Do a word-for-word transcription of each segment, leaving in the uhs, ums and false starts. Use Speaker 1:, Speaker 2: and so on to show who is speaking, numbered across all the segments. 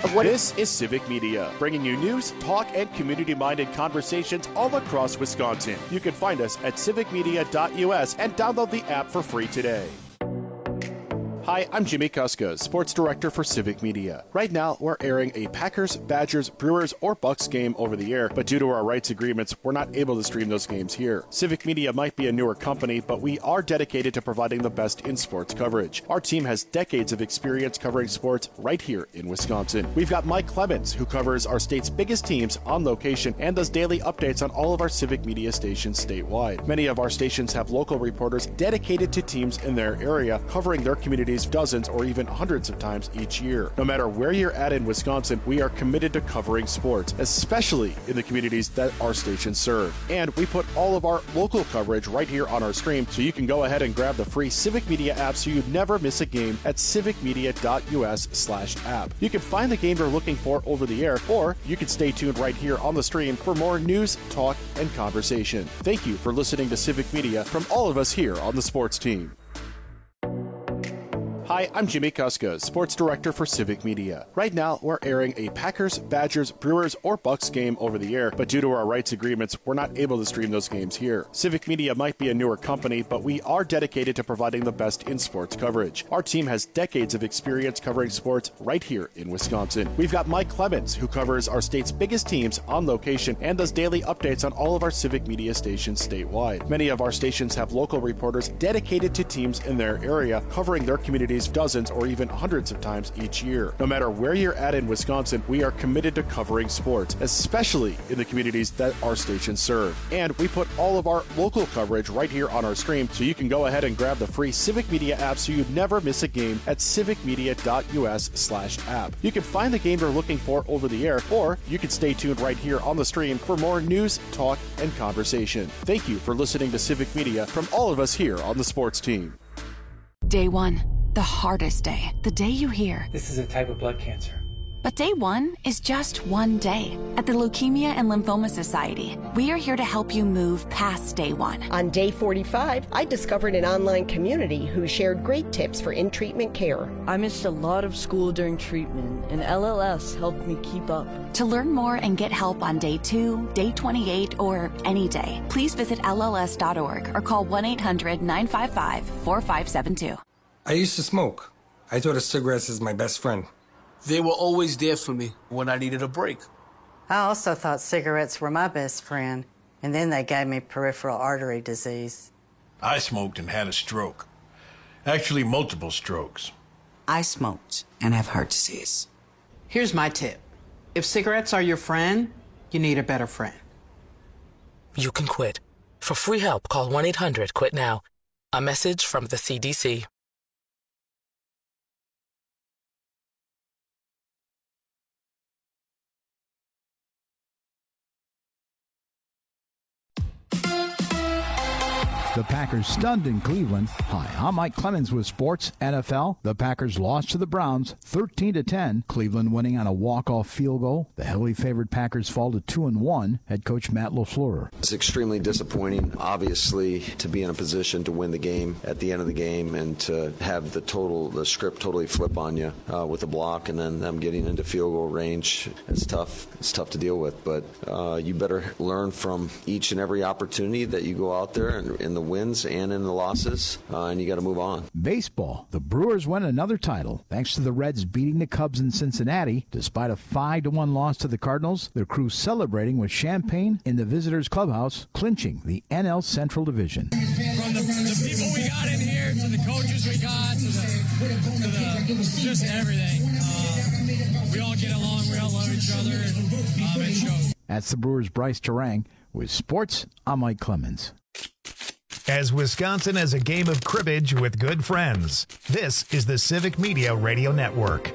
Speaker 1: of what
Speaker 2: This is Civic Media, bringing you news, talk, and community-minded conversations all across Wisconsin. You can find us at civic media dot U S and download the app for free today. Hi, I'm Jimmy Kuska, Sports Director for Civic Media. Right now, we're airing a Packers, Badgers, Brewers, or Bucks game over the air, but due to our rights agreements, we're not able to stream those games here. Civic Media might be a newer company, but we are dedicated to providing the best in sports coverage. Our team has decades of experience covering sports right here in Wisconsin. We've got Mike Clemens, who covers our state's biggest teams on location and does daily updates on all of our Civic Media stations statewide. Many of our stations have local reporters dedicated to teams in their area, covering their communities dozens or even hundreds of times each year. No matter where you're at in Wisconsin, we are committed to covering sports, especially in the communities that our stations serve. And we put all of our local coverage right here on our stream, so you can go ahead and grab the free Civic Media app so you never miss a game at civic media dot U S slash app. You can find the game you're looking for over the air, or you can stay tuned right here on the stream for more news, talk, and conversation. Thank you for listening to Civic Media from all of us here on the sports team. Hi, I'm Jimmy Kuska, Sports Director for Civic Media. Right now, we're airing a Packers, Badgers, Brewers, or Bucks game over the air, but due to our rights agreements, we're not able to stream those games here. Civic Media might be a newer company, but we are dedicated to providing the best in sports coverage. Our team has decades of experience covering sports right here in Wisconsin. We've got Mike Clemens, who covers our state's biggest teams on location and does daily updates on all of our Civic Media stations statewide. Many of our stations have local reporters dedicated to teams in their area, covering their communities dozens or even hundreds of times each year. No matter where you're at in Wisconsin, we are committed to covering sports, especially in the communities that our stations serve. And we put all of our local coverage right here on our stream, so you can go ahead and grab the free Civic Media app so you never miss a game at civic media dot U S slash app. You can find the game you're looking for over the air, or you can stay tuned right here on the stream for more news, talk, and conversation. Thank you for listening to Civic Media from all of us here on the sports team.
Speaker 3: Day one. The hardest day, the day you hear,
Speaker 4: "This is a type of blood cancer."
Speaker 3: But day one is just one day. At the Leukemia and Lymphoma Society, we are here to help you move past day one.
Speaker 1: On day forty-five, I discovered an online community who shared great tips for in-treatment care.
Speaker 5: I missed a lot of school during treatment, and L L S helped me keep up.
Speaker 3: To learn more and get help on day two, day twenty-eight, or any day, please visit L L S dot org or call one eight hundred nine five five four five seven two.
Speaker 6: I used to smoke. I thought of cigarettes as my best friend.
Speaker 7: They were always there for me when I needed a break.
Speaker 8: I also thought cigarettes were my best friend, and then they gave me peripheral artery disease.
Speaker 9: I smoked and had a stroke. Actually, multiple strokes.
Speaker 10: I smoked and have heart disease.
Speaker 11: Here's my tip. If cigarettes are your friend, you need a better friend.
Speaker 12: You can quit. For free help, call one eight hundred quit now. A message from the C D C.
Speaker 13: The Packers stunned in Cleveland. Hi, I'm Mike Clemens with Sports N F L. The Packers lost to the Browns thirteen to ten. Cleveland winning on a walk-off field goal. The heavily favored Packers fall to two and one. Head coach Matt LaFleur.
Speaker 14: It's extremely disappointing, obviously, to be in a position to win the game at the end of the game and to have the total, the script totally flip on you uh, with a block and then them getting into field goal range. It's tough. It's tough to deal with, but uh, you better learn from each and every opportunity that you go out there and in the wins and in the losses, uh, and you got to move on.
Speaker 13: Baseball. The Brewers win another title thanks to the Reds beating the Cubs in Cincinnati. Despite a five to one loss to the Cardinals, their crew celebrating with champagne in the visitors' clubhouse, clinching the N L Central Division.
Speaker 15: From the, the people we got in here, to the coaches we got, to the, to the just everything. Uh, we all get along, we all love each other, and um, it shows.
Speaker 13: That's the Brewers' Bryce Terang. With sports, I'm Mike Clemens.
Speaker 16: As Wisconsin as a game of cribbage with good friends. This is the Civic Media Radio Network.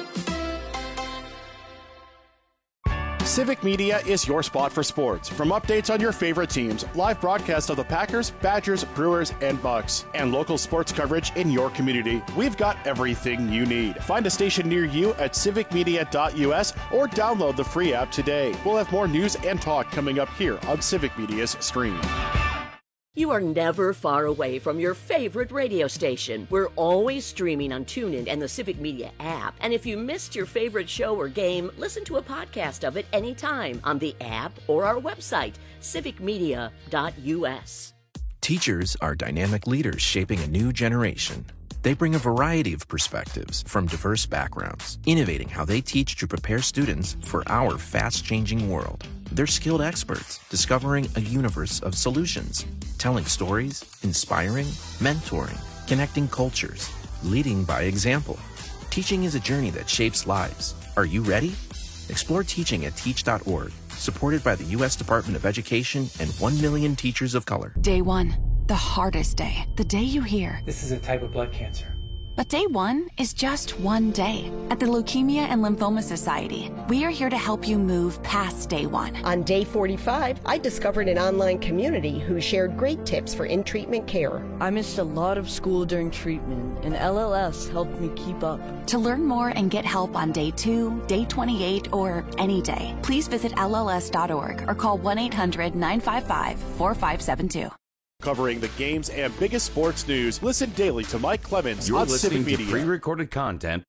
Speaker 2: Civic Media is your spot for sports. From updates on your favorite teams, live broadcasts of the Packers, Badgers, Brewers, and Bucks, and local sports coverage in your community, we've got everything you need. Find a station near you at civic media dot U S or download the free app today. We'll have more news and talk coming up here on Civic Media's stream.
Speaker 4: You are never far away from your favorite radio station. We're always streaming on TuneIn and the Civic Media app. And if you missed your favorite show or game, listen to a podcast of it anytime on the app or our website, civic media dot u s.
Speaker 17: Teachers are dynamic leaders shaping a new generation. They bring a variety of perspectives from diverse backgrounds, innovating how they teach to prepare students for our fast-changing world. They're skilled experts, discovering a universe of solutions, telling stories, inspiring, mentoring, connecting cultures, leading by example. Teaching is a journey that shapes lives. Are you ready? Explore teaching at teach dot org, supported by the U S Department of Education and one million teachers of color.
Speaker 3: Day one, the hardest day, the day you hear.
Speaker 18: This is a type of blood cancer.
Speaker 3: But day one is just one day. At the Leukemia and Lymphoma Society, we are here to help you move past day one.
Speaker 1: On day forty-five, I discovered an online community who shared great tips for in-treatment care.
Speaker 5: I missed a lot of school during treatment, and L L S helped me keep up.
Speaker 3: To learn more and get help on day two, day twenty-eight, or any day, please visit L L S dot org or call one eight hundred nine five five four five seven two.
Speaker 2: Covering the games and biggest sports news, listen daily to Mike Clemens
Speaker 19: You're
Speaker 2: on
Speaker 19: listening
Speaker 2: Civic
Speaker 19: to
Speaker 2: Media.
Speaker 19: pre-recorded content.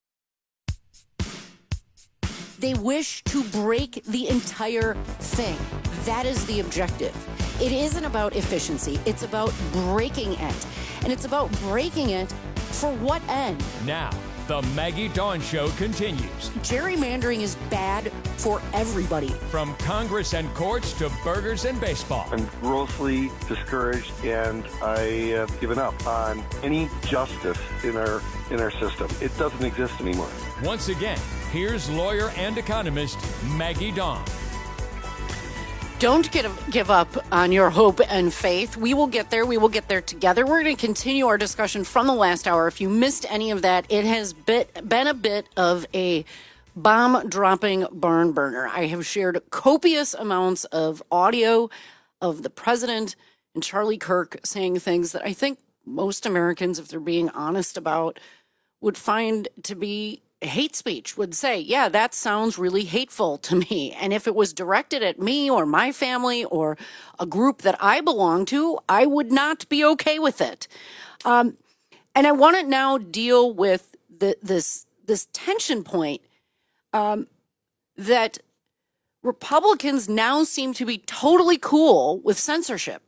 Speaker 20: They wish to break the entire thing. That is the objective. It isn't about efficiency. It's about breaking it. And it's about breaking it for what end?
Speaker 21: Now, the Maggie Dawn Show continues.
Speaker 20: Gerrymandering is bad for everybody.
Speaker 21: From Congress and courts to burgers and baseball.
Speaker 22: I'm grossly discouraged, and I have given up on any justice in our in our system. It doesn't exist anymore.
Speaker 21: Once again, here's lawyer and economist Maggie Dawn.
Speaker 20: Don't get, give up on your hope and faith. We will get there. We will get there together. We're going to continue our discussion from the last hour. If you missed any of that, it has bit, been a bit of a bomb-dropping barn burner. I have shared copious amounts of audio of the president and Charlie Kirk saying things that I think most Americans, if they're being honest about, would find to be hate speech, would say, yeah, that sounds really hateful to me. And if it was directed at me or my family or a group that I belong to, I would not be okay with it. Um, and I want to now deal with the, this, this tension point um, that Republicans now seem to be totally cool with censorship.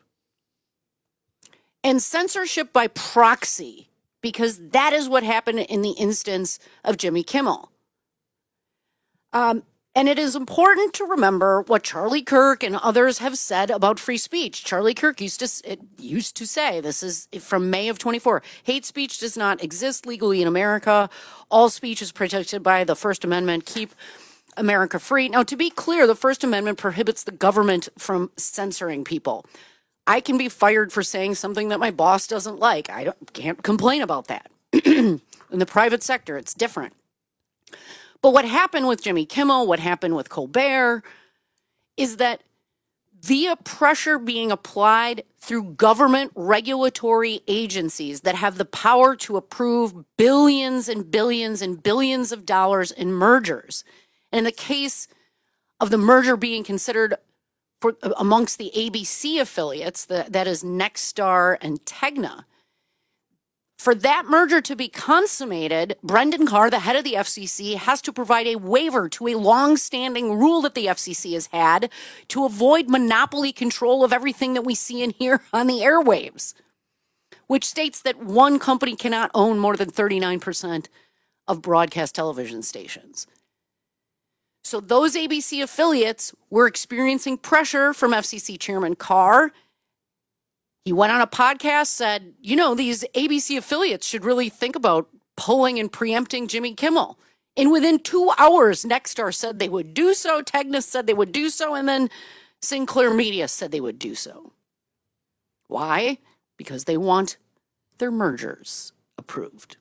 Speaker 20: And censorship by proxy, because that is what happened in the instance of Jimmy Kimmel. Um, and it is important to remember what Charlie Kirk and others have said about free speech. Charlie Kirk used to it used to say, this is from May of twenty-four, hate speech does not exist legally in America. All speech is protected by the First Amendment. Keep America free. Now, to be clear, the First Amendment prohibits the government from censoring people. I can be fired for saying something that my boss doesn't like. I don't, can't complain about that. In the private sector, it's different. But what happened with Jimmy Kimmel, what happened with Colbert, is that via pressure being applied through government regulatory agencies that have the power to approve billions and billions and billions of dollars in mergers, and in the case of the merger being considered For, amongst the A B C affiliates, the, that is Nexstar and Tegna. For that merger to be consummated, Brendan Carr, the head of the F C C, has to provide a waiver to a long-standing rule that the F C C has had to avoid monopoly control of everything that we see and hear on the airwaves, which states that one company cannot own more than thirty-nine percent of broadcast television stations. So those A B C affiliates were experiencing pressure from F C C Chairman Carr. He went on a podcast, said, you know, these A B C affiliates should really think about pulling and preempting Jimmy Kimmel. And within two hours, Nexstar said they would do so, Tegna said they would do so, and then Sinclair Media said they would do so. Why? Because they want their mergers approved.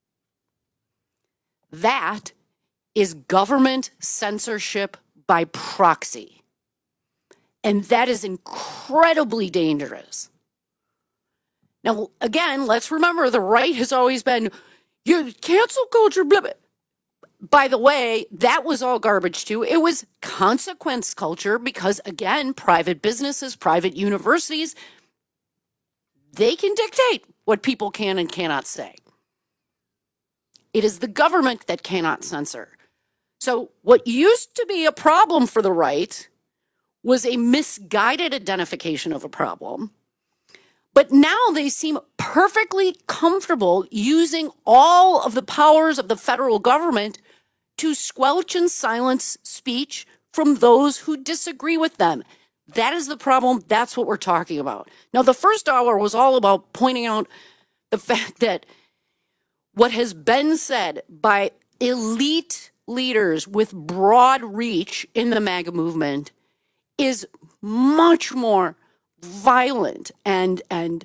Speaker 20: That is government censorship by proxy. And that is incredibly dangerous. Now, again, let's remember the right has always been, you cancel culture, blah, blah. By the way, that was all garbage too. It was consequence culture because, again, private businesses, private universities, They can dictate what people can and cannot say. It is the government that cannot censor. So what used to be a problem for the right was a misguided identification of a problem. But now they seem perfectly comfortable using all of the powers of the federal government to squelch and silence speech from those who disagree with them. That is the problem. That's what we're talking about. Now, the first hour was all about pointing out the fact that what has been said by elite leaders with broad reach in the MAGA movement is much more violent and and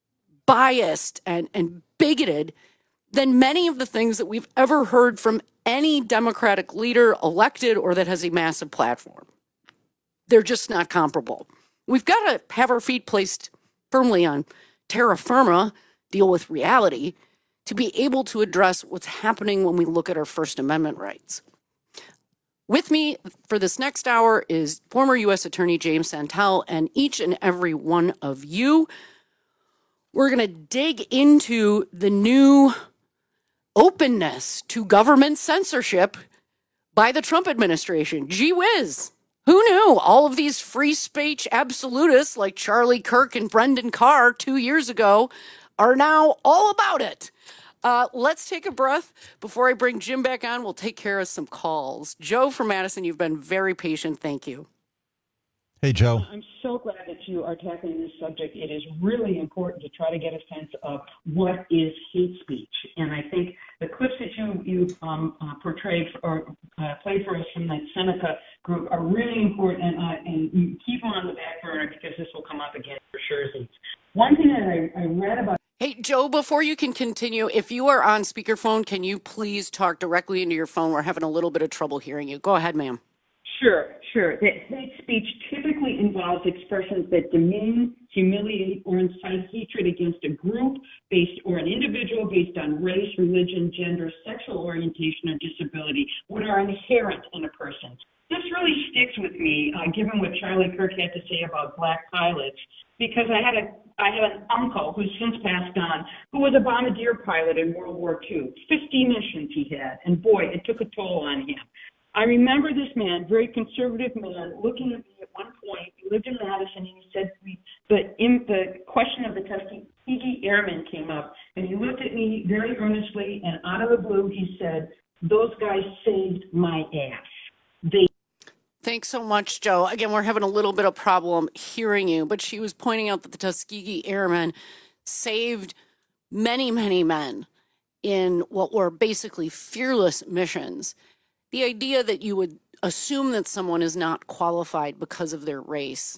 Speaker 20: biased and, and bigoted than many of the things that we've ever heard from any Democratic leader elected or that has a massive platform. They're just not comparable. We've got to have our feet placed firmly on terra firma, deal with reality, to be able to address what's happening when we look at our First Amendment rights. With me for this next hour is former U S Attorney James Santel and each and every one of you. We're going to dig into the new openness to government censorship by the Trump administration. Gee whiz. Who knew? All of these free speech absolutists like Charlie Kirk and Brendan Carr two years ago are now all about it. Uh, let's take a breath. Before I bring Jim back on, we'll take care of some calls. Joe from Madison, you've been very patient. Thank you.
Speaker 18: Hey, Joe.
Speaker 19: I'm so glad that you are tackling this subject. It is really important to try to get a sense of what is hate speech. And I think the clips that you you um, uh, portrayed or uh, played for us from that Seneca group are really important, and, uh, and you keep them on the back burner because this will come up again for sure. One thing that I, I read about.
Speaker 20: Hey, Joe, before you can continue, if you are on speakerphone, can you please talk directly into your phone? We're having a little bit of trouble hearing you. Go ahead, ma'am.
Speaker 19: Sure, sure. That hate speech typically involves expressions that demean, humiliate, or incite hatred against a group based or an individual based on race, religion, gender, sexual orientation, or disability, what are inherent in a person. This really sticks with me, uh, given what Charlie Kirk had to say about black pilots, because I had a I had an uncle who's since passed on, who was a bombardier pilot in World War Two. fifty missions he had, and boy, it took a toll on him. I remember this man, very conservative man, looking at me at one point. He lived in Madison, and he said to me, the, in, the question of the Tuskegee Airmen came up, and he looked at me very earnestly, and out of the blue, he said, those guys saved my ass. They
Speaker 20: Thanks so much, Joe. Again, we're having a little bit of problem hearing you, but she was pointing out that the Tuskegee Airmen saved many, many men in what were basically fearless missions. The idea that you would assume that someone is not qualified because of their race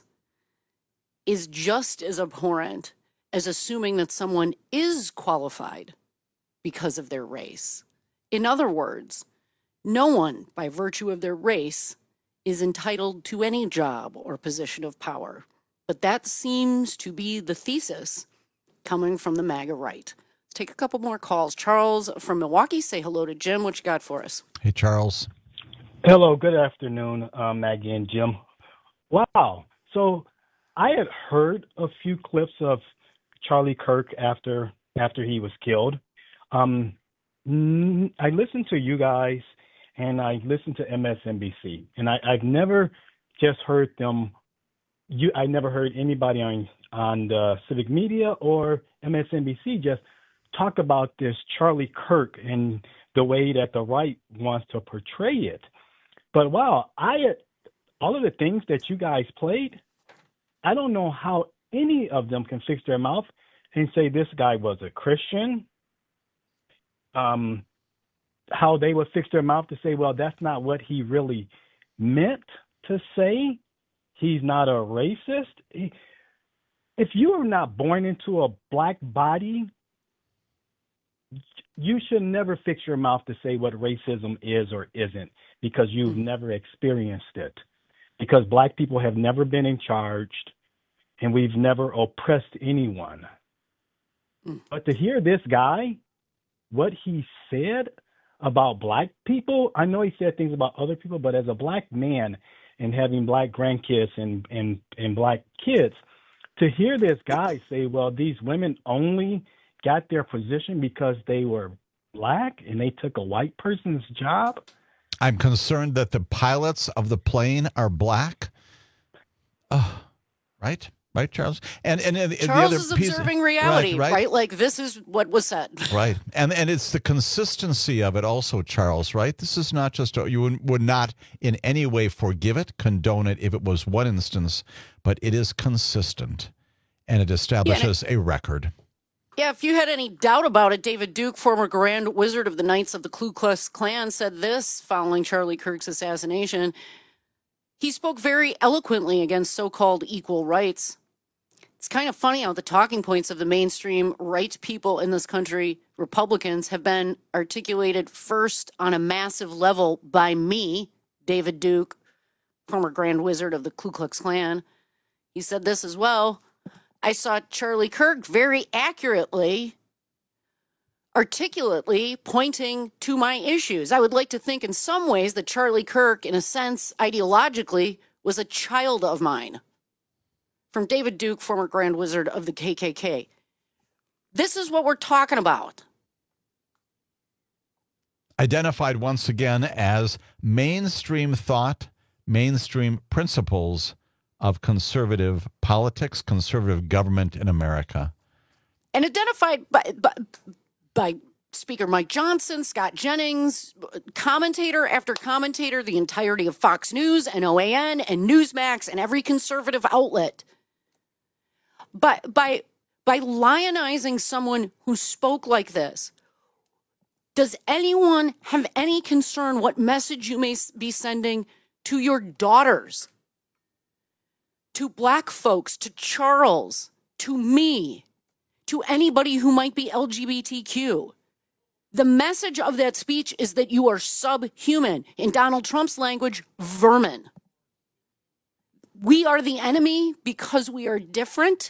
Speaker 20: is just as abhorrent as assuming that someone is qualified because of their race. In other words, no one, by virtue of their race, is entitled to any job or position of power. But that seems to be the thesis coming from the MAGA right. Let's take a couple more calls. Charles from Milwaukee, say hello to Jim. What you got for us?
Speaker 18: Hey, Charles.
Speaker 23: Hello, good afternoon, uh, Maggie and Jim. Wow. So I had heard a few clips of Charlie Kirk after after he was killed. Um, I listened to you guys, and I listened to M S N B C, and I, I've never just heard them. You, I never heard anybody on on the civic media or M S N B C just talk about this Charlie Kirk and the way that the right wants to portray it. But wow, I all of the things that you guys played, I don't know how any of them can fix their mouth and say this guy was a Christian. Um. How they would fix their mouth to say, well, that's not what he really meant to say. He's not a racist. He, if you are not born into a black body, you should never fix your mouth to say what racism is or isn't, because you've mm-hmm. never experienced it. Because black people have never been in charge, and we've never oppressed anyone. Mm. But to hear this guy, what he said about black people, I know he said things about other people, but as a black man and having black grandkids and, and, and black kids, to hear this guy say, well, these women only got their position because they were black and they took a white person's job.
Speaker 18: I'm concerned that the pilots of the plane are black. Oh, right? Right, Charles? And and, and
Speaker 20: Charles
Speaker 18: the other
Speaker 20: is
Speaker 18: piece,
Speaker 20: observing reality,
Speaker 18: right, right?
Speaker 20: right? Like, this is what was said.
Speaker 18: Right. And and it's the consistency of it also, Charles, right? This is not just, a, you would, would not in any way forgive it, condone it if it was one instance, but it is consistent and it establishes yeah, and it, a record.
Speaker 20: Yeah, if you had any doubt about it, David Duke, former Grand Wizard of the Knights of the Ku Klux Klan, said this following Charlie Kirk's assassination. He spoke very eloquently against so-called equal rights. It's kind of funny how the talking points of the mainstream right people in this country, Republicans, have been articulated first on a massive level by me, David Duke, former Grand Wizard of the Ku Klux Klan. He said this as well. I saw Charlie Kirk very accurately, articulately pointing to my issues. I would like to think in some ways that Charlie Kirk, in a sense, ideologically, was a child of mine. From David Duke, former Grand Wizard of the K K K. This is what we're talking about.
Speaker 18: Identified once again as mainstream thought, mainstream principles of conservative politics, conservative government in America.
Speaker 20: And identified by, by, by Speaker Mike Johnson, Scott Jennings, commentator after commentator, the entirety of Fox News and O A N and Newsmax and every conservative outlet. But by, by lionizing someone who spoke like this, does anyone have any concern what message you may be sending to your daughters, to black folks, to Charles, to me, to anybody who might be L G B T Q? The message of that speech is that you are subhuman. In Donald Trump's language, vermin. We are the enemy because we are different.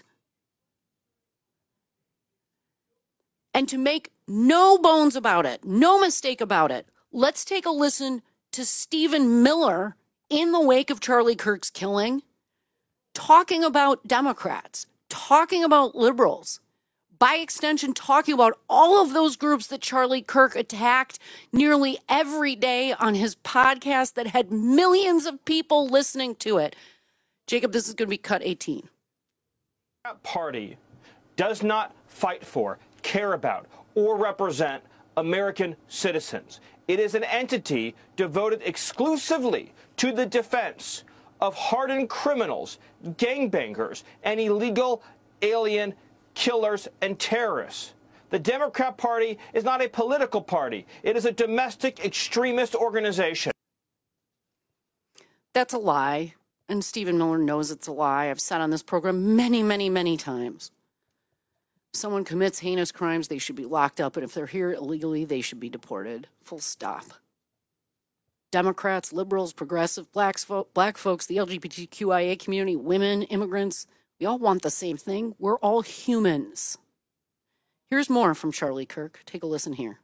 Speaker 20: And to make no bones about it, no mistake about it, let's take a listen to Stephen Miller in the wake of Charlie Kirk's killing, talking about Democrats, talking about liberals, by extension, talking about all of those groups that Charlie Kirk attacked nearly every day on his podcast that had millions of people listening to it. Jacob, this is going to be cut eighteen.
Speaker 6: That party does not fight for, care about, or represent American citizens. It is an entity devoted exclusively to the defense of hardened criminals, gangbangers, and illegal alien killers and terrorists. The Democrat Party is not a political party. It is a domestic extremist organization.
Speaker 20: That's a lie. And Stephen Miller knows it's a lie. I've said on this program many, many, many times. If someone commits heinous crimes, they should be locked up. And if they're here illegally, they should be deported. Full stop. Democrats, liberals, progressive, blacks, fo- black folks, the L G B T Q I A community, women, immigrants, we all want the same thing. We're all humans. Here's more from Charlie Kirk. Take a listen here.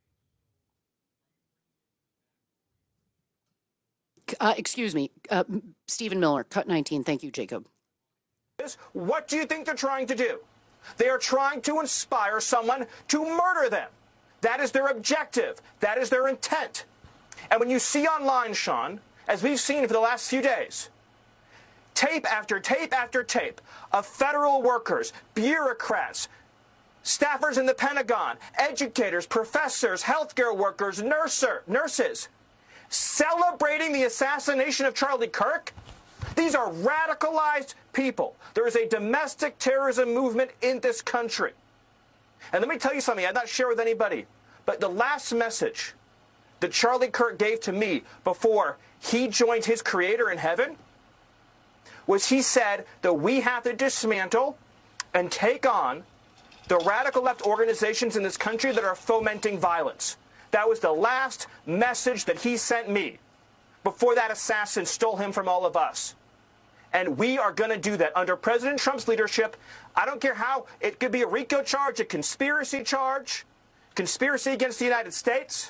Speaker 20: Uh, excuse me, uh, Stephen Miller, cut nineteen. Thank you, Jacob.
Speaker 6: What do you think they're trying to do? They are trying to inspire someone to murder them. That is their objective. That is their intent. And when you see online, Sean, as we've seen for the last few days, tape after tape after tape of federal workers, bureaucrats, staffers in the Pentagon, educators, professors, healthcare workers, nurser, nurses, celebrating the assassination of Charlie Kirk. These are radicalized people. There is a domestic terrorism movement in this country. And let me tell you something I've not shared with anybody, but the last message that Charlie Kirk gave to me before he joined his creator in heaven was he said that we have to dismantle and take on the radical left organizations in this country that are fomenting violence. That was the last message that he sent me before that assassin stole him from all of us. And we are going to do that under President Trump's leadership. I don't care how. It could be a RICO charge, a conspiracy charge, conspiracy against the United States.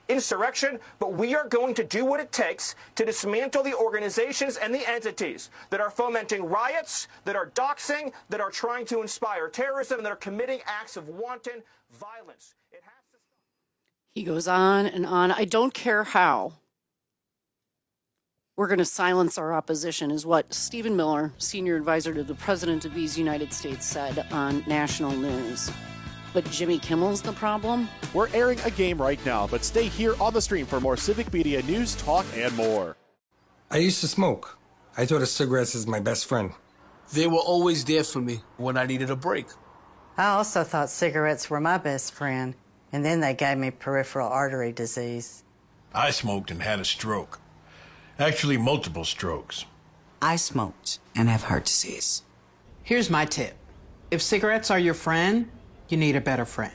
Speaker 6: insurrection, but we are going to do what it takes to dismantle the organizations and the entities that are fomenting riots, that are doxing, that are trying to inspire terrorism, and that are committing acts of wanton violence. It has to stop.
Speaker 20: He goes on and on. I don't care how we're going to silence our opposition, is what Stephen Miller, senior advisor to the President of these United States, said on national news. But Jimmy Kimmel's the problem?
Speaker 2: We're airing a game right now, but stay here on the stream for more Civic Media news, talk, and more.
Speaker 7: I used to smoke. I thought of cigarettes as my best friend.
Speaker 8: They were always there for me when I needed a break.
Speaker 9: I also thought cigarettes were my best friend, and then they gave me peripheral artery disease.
Speaker 24: I smoked and had a stroke. Actually, multiple strokes.
Speaker 10: I smoked and have heart disease.
Speaker 11: Here's my tip. If cigarettes are your friend, you need a better friend.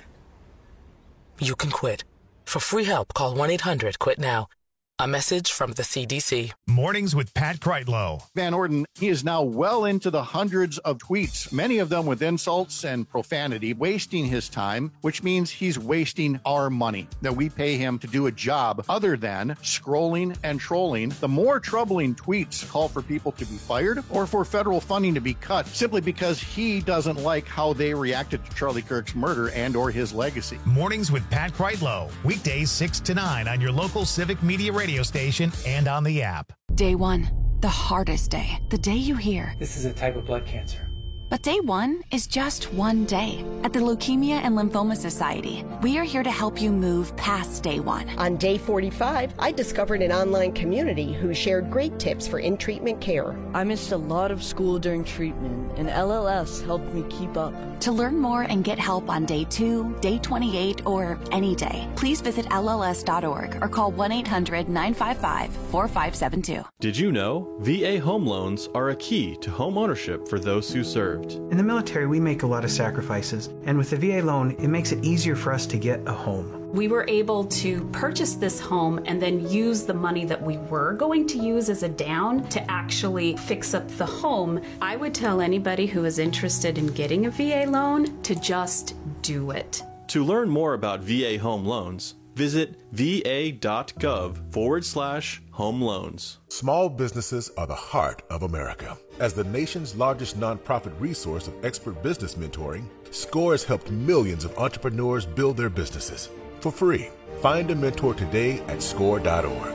Speaker 12: You can quit. For free help, call one eight hundred quit now. A message from the C D C.
Speaker 16: Mornings with Pat Kreitlow.
Speaker 25: Van Orden, he is now well into the hundreds of tweets, many of them with insults and profanity, wasting his time, which means he's wasting our money that we pay him to do a job other than scrolling and trolling. The more troubling tweets call for people to be fired or for federal funding to be cut simply because he doesn't like how they reacted to Charlie Kirk's murder and or his legacy.
Speaker 16: Mornings with Pat Kreitlow. Weekdays six to nine on your local Civic Media radio station and on the app.
Speaker 3: Day one, the hardest day, the day you hear.
Speaker 26: This is a type of blood cancer.
Speaker 3: But day one is just one day. At the Leukemia and Lymphoma Society, we are here to help you move past day one.
Speaker 1: On day forty-five, I discovered an online community who shared great tips for in-treatment care.
Speaker 5: I missed a lot of school during treatment, and L L S helped me keep up.
Speaker 3: To learn more and get help on day two, day twenty-eight, or any day, please visit L L S dot org or call one eight hundred nine five five four five seven two.
Speaker 27: Did you know V A home loans are a key to home ownership for those who served?
Speaker 28: In the military, we make a lot of sacrifices, and with the V A loan, it makes it easier for us to get a home.
Speaker 29: We were able to purchase this home and then use the money that we were going to use as a down to actually fix up the home. I would tell anybody who is interested in getting a V A loan to just do it.
Speaker 27: To learn more about V A home loans, visit va.gov forward slash home loans.
Speaker 30: Small businesses are the heart of America. As the nation's largest nonprofit resource of expert business mentoring, SCORE has helped millions of entrepreneurs build their businesses for free. Find a mentor today at score dot org.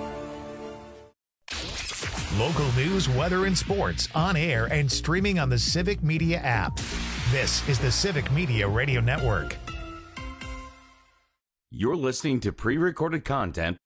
Speaker 16: Local news, weather, and sports on air and streaming on the Civic Media app. This is the Civic Media Radio Network.
Speaker 31: You're listening to pre-recorded content.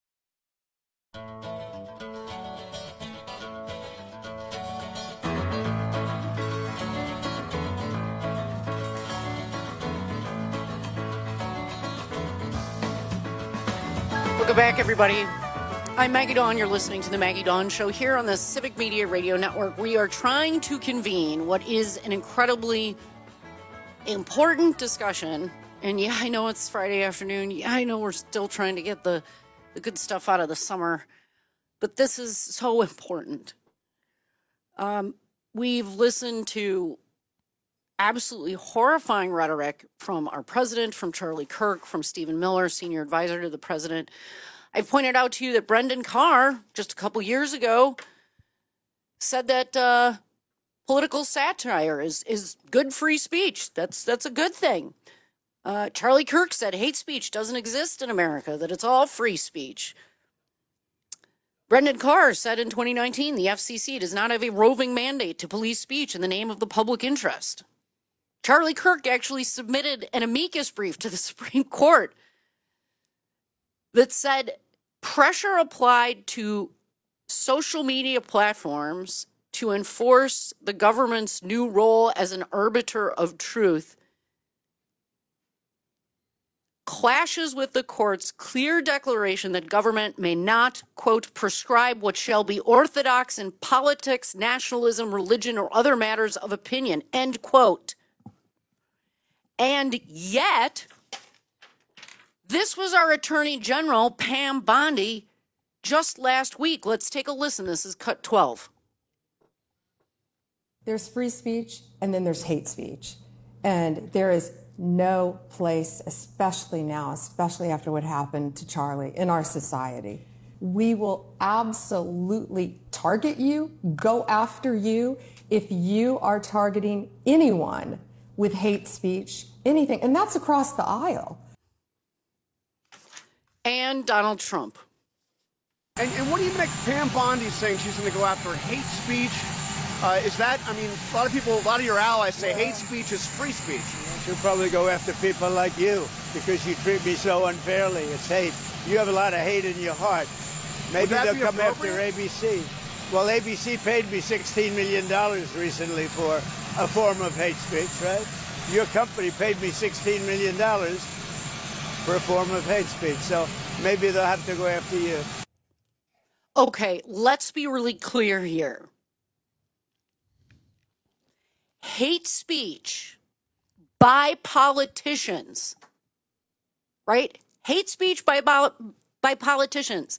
Speaker 20: Welcome back, everybody. I'm Maggie Dawn. You're listening to the Maggie Dawn Show here on the Civic Media Radio Network. We are trying to convene what is an incredibly important discussion. And yeah, I know it's Friday afternoon. Yeah, I know we're still trying to get the, the good stuff out of the summer. But this is so important. Um, we've listened to absolutely horrifying rhetoric from our president, from Charlie Kirk, from Stephen Miller, senior advisor to the president. I pointed out to you that Brendan Carr, just a couple years ago, said that uh, political satire is, is good free speech. That's, that's a good thing. Uh, Charlie Kirk said hate speech doesn't exist in America, that it's all free speech. Brendan Carr said in twenty nineteen, the F C C does not have a roving mandate to police speech in the name of the public interest. Charlie Kirk actually submitted an amicus brief to the Supreme Court that said pressure applied to social media platforms to enforce the government's new role as an arbiter of truth clashes with the court's clear declaration that government may not, quote, prescribe what shall be orthodox in politics, nationalism, religion, or other matters of opinion, end quote. And yet, this was our Attorney General, Pam Bondi, just last week. Let's take a listen. This is cut twelve.
Speaker 32: There's free speech, and then there's hate speech. And there is
Speaker 4: no place, especially now, especially after what happened to Charlie, in our society. We will absolutely target you, go after you, if you are targeting anyone with hate speech, anything. And that's across the aisle.
Speaker 20: And Donald Trump.
Speaker 13: And, and what do you make Pam Bondi saying she's going to go after hate speech? Uh, is that, I mean, a lot of people, a lot of your allies say hate speech is free speech.
Speaker 14: She'll probably go after people like you because you treat me so unfairly. It's hate. You have a lot of hate in your heart. Maybe they'll come after A B C. Well, A B C paid me sixteen million dollars recently for a form of hate speech, right? Your company paid me sixteen million dollars for a form of hate speech. So maybe they'll have to go after you.
Speaker 20: Okay, let's be really clear here. Hate speech by politicians, right? Hate speech by by politicians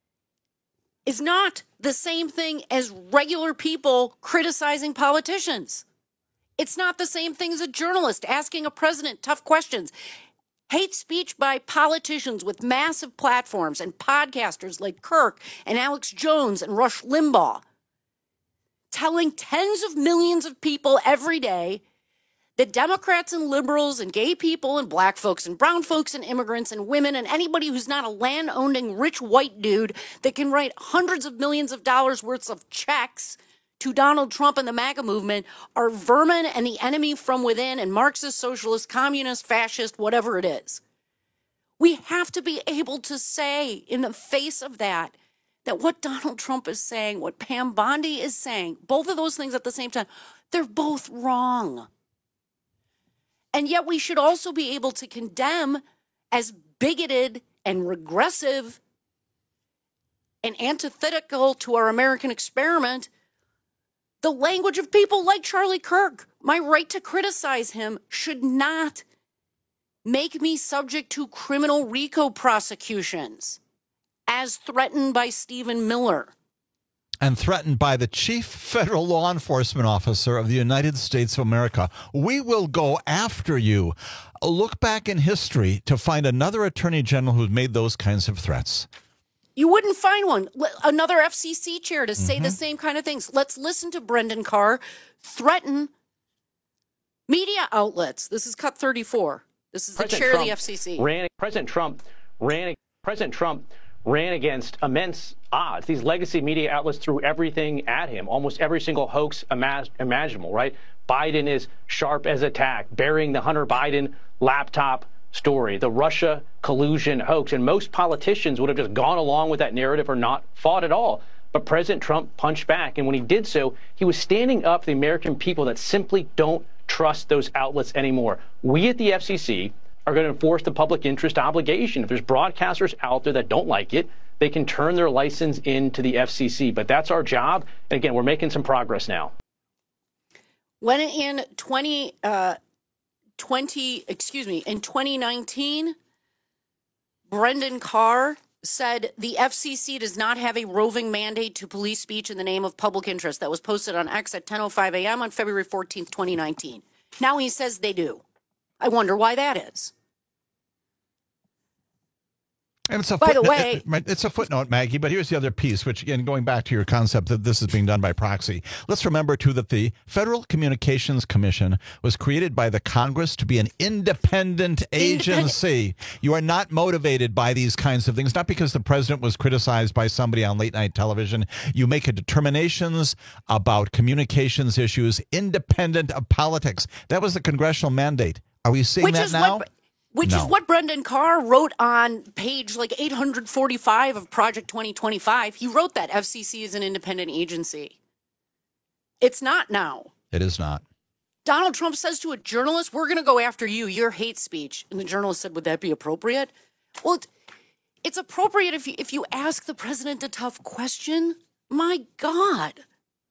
Speaker 20: is not the same thing as regular people criticizing politicians. It's not the same thing as a journalist asking a president tough questions. Hate speech by politicians with massive platforms and podcasters like Kirk and Alex Jones and Rush Limbaugh, telling tens of millions of people every day that Democrats and liberals and gay people and black folks and brown folks and immigrants and women and anybody who's not a land-owning rich white dude that can write hundreds of millions of dollars worth of checks to Donald Trump and the MAGA movement are vermin and the enemy from within and Marxist, socialist, communist, fascist, whatever it is. We have to be able to say in the face of that, that what Donald Trump is saying, what Pam Bondi is saying, both of those things at the same time, they're both wrong. And yet we should also be able to condemn as bigoted and regressive and antithetical to our American experiment the language of people like Charlie Kirk. My right to criticize him should not make me subject to criminal RICO prosecutions as threatened by Stephen Miller.
Speaker 15: And threatened by the chief federal law enforcement officer of the United States of America. We will go after you. Look back in history to find another attorney general who's made those kinds of threats.
Speaker 20: You wouldn't find one. Another F C C chair to say
Speaker 15: Mm-hmm.
Speaker 20: the same kind of things. Let's listen to Brendan Carr threaten media outlets. This is cut thirty-four. This is
Speaker 17: President
Speaker 20: the chair
Speaker 17: Trump
Speaker 20: of the F C C.
Speaker 17: Ran, President Trump ran. President Trump ran against immense odds. These legacy media outlets threw everything at him, almost every single hoax imag- imaginable, right? Biden is sharp as a tack, burying the Hunter Biden laptop story, the Russia collusion hoax. And most politicians would have just gone along with that narrative or not fought at all. But President Trump punched back. And when he did so, he was standing up for the American people that simply don't trust those outlets anymore. We at the F C C are going to enforce the public interest obligation. If there's broadcasters out there that don't like it, they can turn their license into the F C C. But that's our job. And again, we're making some progress now.
Speaker 20: When in twenty, uh, twenty, excuse me, in twenty nineteen, Brendan Carr said the F C C does not have a roving mandate to police speech in the name of public interest. That was posted on X at ten oh five a.m. on February fourteenth, twenty nineteen. Now he says they do. I wonder why that is.
Speaker 15: And it's a
Speaker 20: By the
Speaker 15: footnote,
Speaker 20: way-
Speaker 15: it- it's a footnote, Maggie, but here's the other piece, which, again, going back to your concept that this is being done by proxy. Let's remember, too, that the Federal Communications Commission was created by the Congress to be an independent agency. You are not motivated by these kinds of things, not because the president was criticized by somebody on late night television. You make a determinations about communications issues independent of politics. That was the congressional mandate. Are we seeing
Speaker 20: Which
Speaker 15: that
Speaker 20: is
Speaker 15: now?
Speaker 20: what- Which
Speaker 15: No.
Speaker 20: is what Brendan Carr wrote on page like eight hundred forty-five of Project twenty twenty-five. He wrote that F C C is an independent agency. It's not now.
Speaker 15: It is not.
Speaker 20: Donald Trump says to a journalist, we're going to go after you, your hate speech. And the journalist said, would that be appropriate? Well, it, it's appropriate if you, if you ask the president a tough question. My God.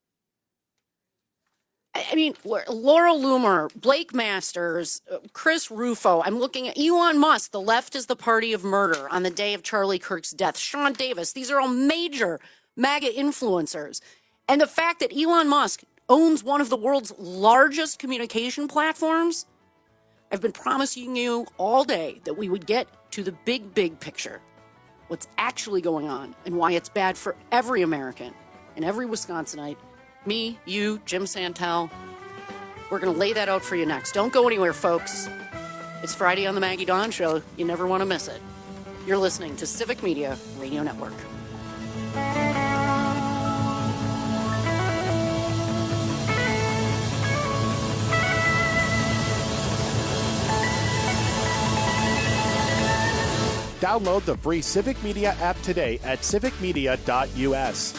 Speaker 20: I mean, Laura Loomer, Blake Masters, Chris Rufo. I'm looking at Elon Musk. The left is the party of murder on the day of Charlie Kirk's death. Sean Davis. These are all major MAGA influencers. And the fact that Elon Musk owns one of the world's largest communication platforms, I've been promising you all day that we would get to the big, big picture. What's actually going on and why it's bad for every American and every Wisconsinite. Me, you, Jim Santel. We're going to lay that out for you next. Don't go anywhere, folks. It's Friday on the Maggie Dawn Show. You never want to miss it. You're listening to Civic Media Radio Network.
Speaker 2: Download the free Civic Media app today at civic media dot u s.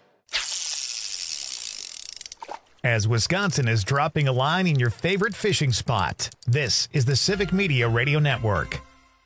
Speaker 16: As Wisconsin is dropping a line in your favorite fishing spot, this is the Civic Media Radio Network.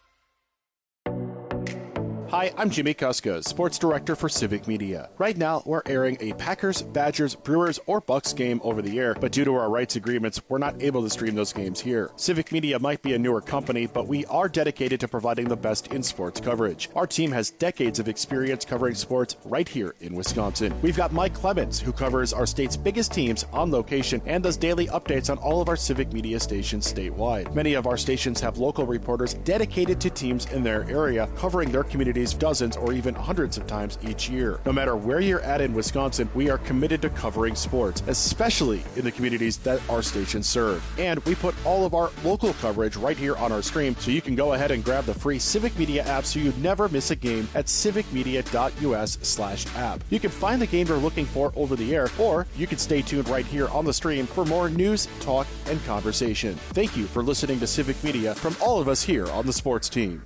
Speaker 2: Hi, I'm Jimmy Kuska, Sports Director for Civic Media. Right now, we're airing a Packers, Badgers, Brewers, or Bucks game over the air, but due to our rights agreements, we're not able to stream those games here. Civic Media might be a newer company, but we are dedicated to providing the best in sports coverage. Our team has decades of experience covering sports right here in Wisconsin. We've got Mike Clemens, who covers our state's biggest teams on location and does daily updates on all of our Civic Media stations statewide. Many of our stations have local reporters dedicated to teams in their area, covering their communities dozens or even hundreds of times each year. No matter where you're at in Wisconsin, we are committed to covering sports, especially in the communities that our stations serve. And we put all of our local coverage right here on our stream, so you can go ahead and grab the free Civic Media app so you never miss a game at civic media dot u s slash app. You can find the game you're looking for over the air, or you can stay tuned right here on the stream for more news, talk, and conversation. Thank you for listening to Civic Media from all of us here on the sports team.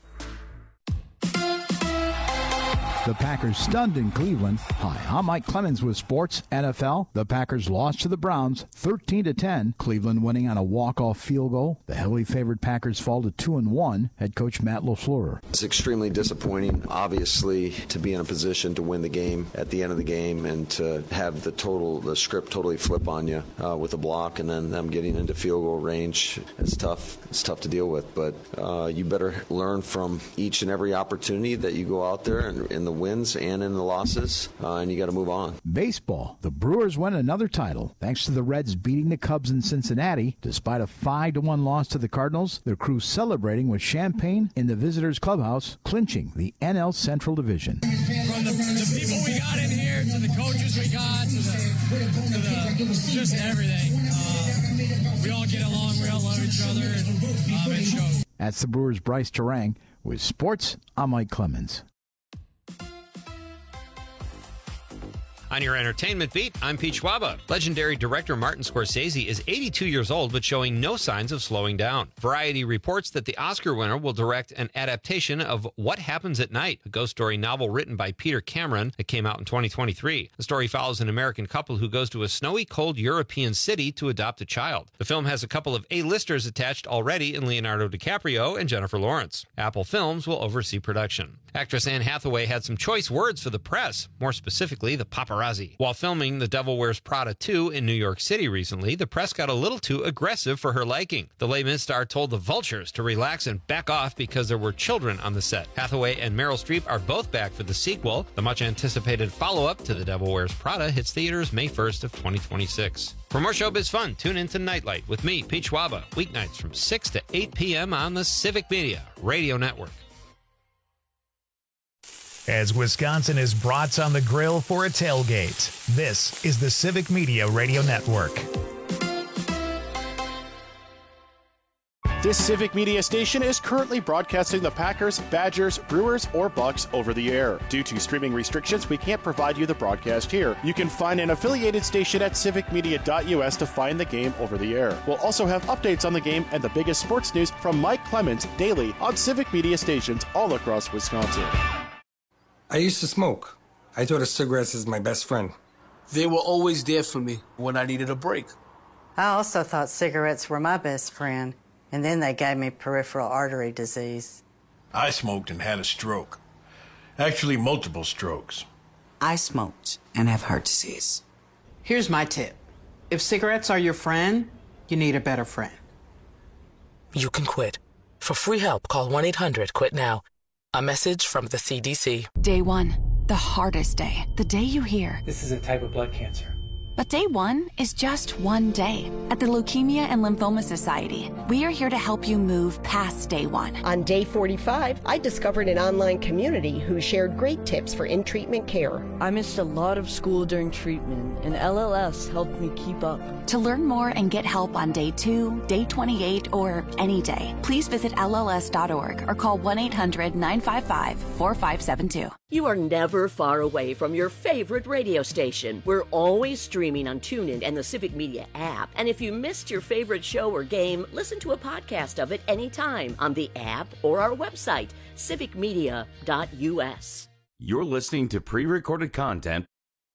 Speaker 6: The Packers stunned in Cleveland. Hi, I'm Mike Clemens with Sports N F L. The Packers lost to the Browns thirteen to ten. Cleveland winning on a walk-off field goal. The heavily favored Packers fall to two and one. Head coach Matt LaFleur.
Speaker 7: It's extremely disappointing, obviously, to be in a position to win the game at the end of the game and to have the total, the script totally flip on you uh, with a block and then them getting into field goal range. It's tough. It's tough to deal with, but uh, you better learn from each and every opportunity that you go out there and in the wins and in the losses, uh, and you got to move on.
Speaker 6: Baseball. The Brewers win another title thanks to the Reds beating the Cubs in Cincinnati. Despite a five to one loss to the Cardinals, their crew celebrating with champagne in the visitors' clubhouse, clinching the N L Central Division.
Speaker 8: From the, the people we got in here, to the coaches we got, to the, to the just everything. Uh, we all get along, we all love each other, and um, it shows.
Speaker 6: That's the Brewers' Bryce Terang. With sports, I'm Mike Clemens.
Speaker 9: On your entertainment beat, I'm Pete Schwaba. Legendary director Martin Scorsese is eighty-two years old, but showing no signs of slowing down. Variety reports that the Oscar winner will direct an adaptation of What Happens at Night, a ghost story novel written by Peter Cameron that came out in twenty twenty-three. The story follows an American couple who goes to a snowy, cold European city to adopt a child. The film has a couple of A-listers attached already in Leonardo DiCaprio and Jennifer Lawrence. Apple Films will oversee production. Actress Anne Hathaway had some choice words for the press, more specifically the paparazzi. While filming The Devil Wears Prada two in New York City recently, the press got a little too aggressive for her liking. The Les Mis star told the Vultures to relax and back off because there were children on the set. Hathaway and Meryl Streep are both back for the sequel. The much-anticipated follow-up to The Devil Wears Prada hits theaters May first of twenty twenty-six. For more showbiz fun, tune in to Nightlight with me, Pete Schwaba, weeknights from six to eight p.m. on the Civic Media Radio Network.
Speaker 16: As Wisconsin is brats on the grill for a tailgate, this is the Civic Media Radio Network.
Speaker 2: This Civic Media station is currently broadcasting the Packers, Badgers, Brewers, or Bucks over the air. Due to streaming restrictions, we can't provide you the broadcast here. You can find an affiliated station at civic media dot u s to find the game over the air. We'll also have updates on the game and the biggest sports news from Mike Clemens daily on Civic Media stations all across Wisconsin.
Speaker 18: I used to smoke. I thought cigarettes is my best friend.
Speaker 19: They were always there for me when I needed a break.
Speaker 21: I also thought cigarettes were my best friend, and then they gave me peripheral artery disease.
Speaker 24: I smoked and had a stroke. Actually, multiple strokes.
Speaker 10: I smoked and have heart disease.
Speaker 11: Here's my tip. If cigarettes are your friend, you need a better friend.
Speaker 12: You can quit. For free help, call one eight hundred quit now. A message from the C D C.
Speaker 3: Day one, the hardest day. The day you hear,
Speaker 22: this is a type of blood cancer.
Speaker 3: But day one is just one day. At the Leukemia and Lymphoma Society, we are here to help you move past day one.
Speaker 1: On day forty-five, I discovered an online community who shared great tips for in-treatment care.
Speaker 5: I missed a lot of school during treatment, and L L S helped me keep up.
Speaker 3: To learn more and get help on day two, day twenty-eight, or any day, please visit L L S dot org or call one eight hundred nine five five four five seven two.
Speaker 22: You are never far away from your favorite radio station. We're always streaming on TuneIn and the Civic Media app. And if you missed your favorite show or game, listen to a podcast of it anytime on the app or our website, civic media dot U S.
Speaker 23: You're listening to pre-recorded content.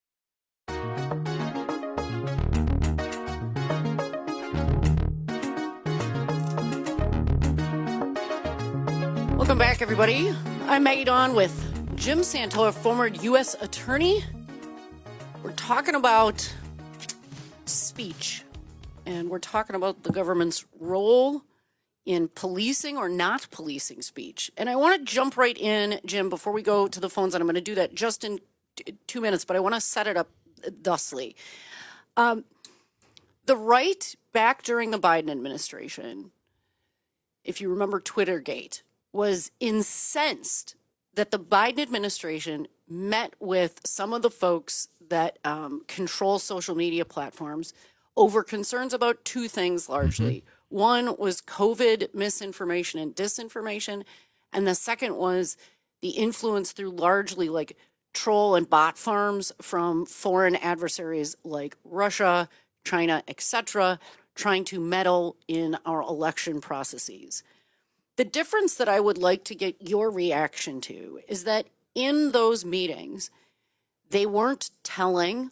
Speaker 20: Welcome back, everybody. I'm Maggie Dawn with Jim Santola, former U S attorney. We're talking about speech, and we're talking about the government's role in policing or not policing speech. And I want to jump right in, Jim, before we go to the phones, and I'm going to do that just in t- two minutes, but I want to set it up thusly. Um, the right back during the Biden administration, if you remember Twittergate, was incensed that the Biden administration met with some of the folks that um, control social media platforms over concerns about two things largely. Mm-hmm. One was COVID misinformation and disinformation, and the second was the influence through largely like troll and bot farms from foreign adversaries like Russia, China, et cetera, trying to meddle in our election processes. The difference that I would like to get your reaction to is that in those meetings, they weren't telling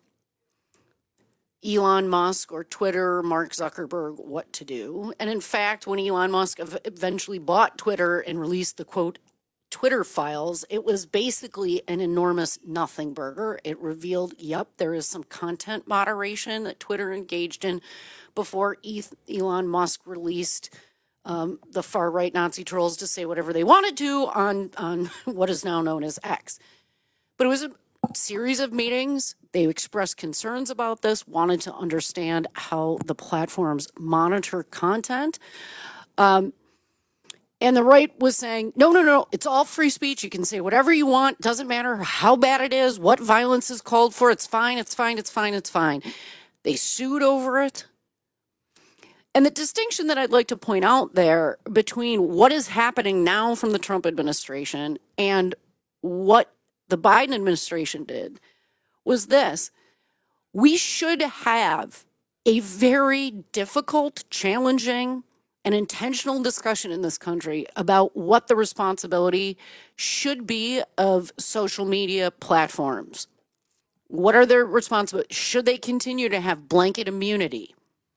Speaker 20: Elon Musk or Twitter, Mark Zuckerberg, what to do. And in fact, when Elon Musk eventually bought Twitter and released the, quote, Twitter files, it was basically an enormous nothing burger. It revealed, yep, there is some content moderation that Twitter engaged in before Elon Musk released Um, the far-right Nazi trolls to say whatever they wanted to on, on what is now known as X. But it was a series of meetings. They expressed concerns about this, wanted to understand how the platforms monitor content. Um, and the right was saying, no, no, no, it's all free speech. You can say whatever you want. Doesn't matter how bad it is, what violence is called for. It's fine, it's fine, it's fine, it's fine. They sued over it. And the distinction that I'd like to point out there between what is happening now from the Trump administration and what the Biden administration did was this. We should have a very difficult, challenging, and intentional discussion in this country about what the responsibility should be of social media platforms. What are their responsibilities? Should they continue to have blanket immunity?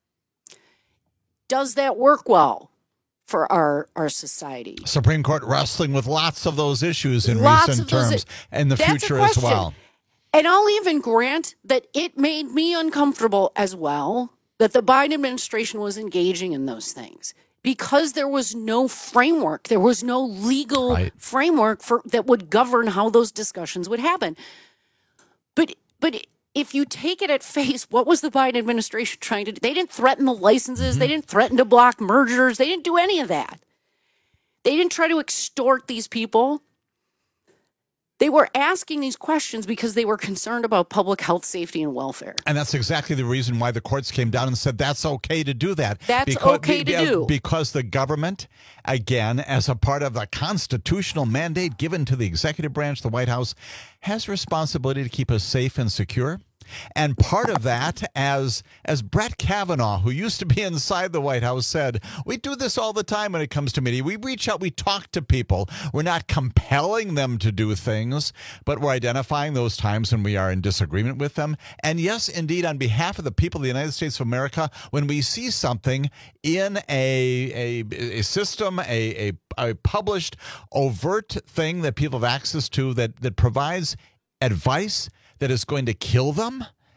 Speaker 20: Does that work well for our, our society?
Speaker 15: Supreme Court wrestling with lots of those issues in
Speaker 20: lots
Speaker 15: recent terms and the
Speaker 20: That's
Speaker 15: future as well.
Speaker 20: And I'll even grant that it made me uncomfortable as well that the Biden administration was engaging in those things because there was no framework. There was no legal right. framework for that would govern how those discussions would happen. But but if you take it at face, what was the Biden administration trying to do? They didn't threaten the licenses. Mm-hmm. They didn't threaten to block mergers. They didn't do any of that. They didn't try to extort these people. They were asking these questions because they were concerned about public health, safety, and welfare.
Speaker 15: And that's exactly the reason why the courts came down and said that's okay to do that.
Speaker 20: That's because, okay to
Speaker 15: be,
Speaker 20: do.
Speaker 15: Because the government, again, as a part of the constitutional mandate given to the executive branch, the White House, has responsibility to keep us safe and secure. And part of that, as as Brett Kavanaugh, who used to be inside the White House, said, we do this all the time when it comes to media. We reach out, we talk to people. We're not compelling them to do things, but we're identifying those times when we are in disagreement with them. And yes, indeed, on behalf of the people of the United States of America, when we see something in a a, a system, a, a, a published, overt thing that people have access to that, that provides advice that is going to kill them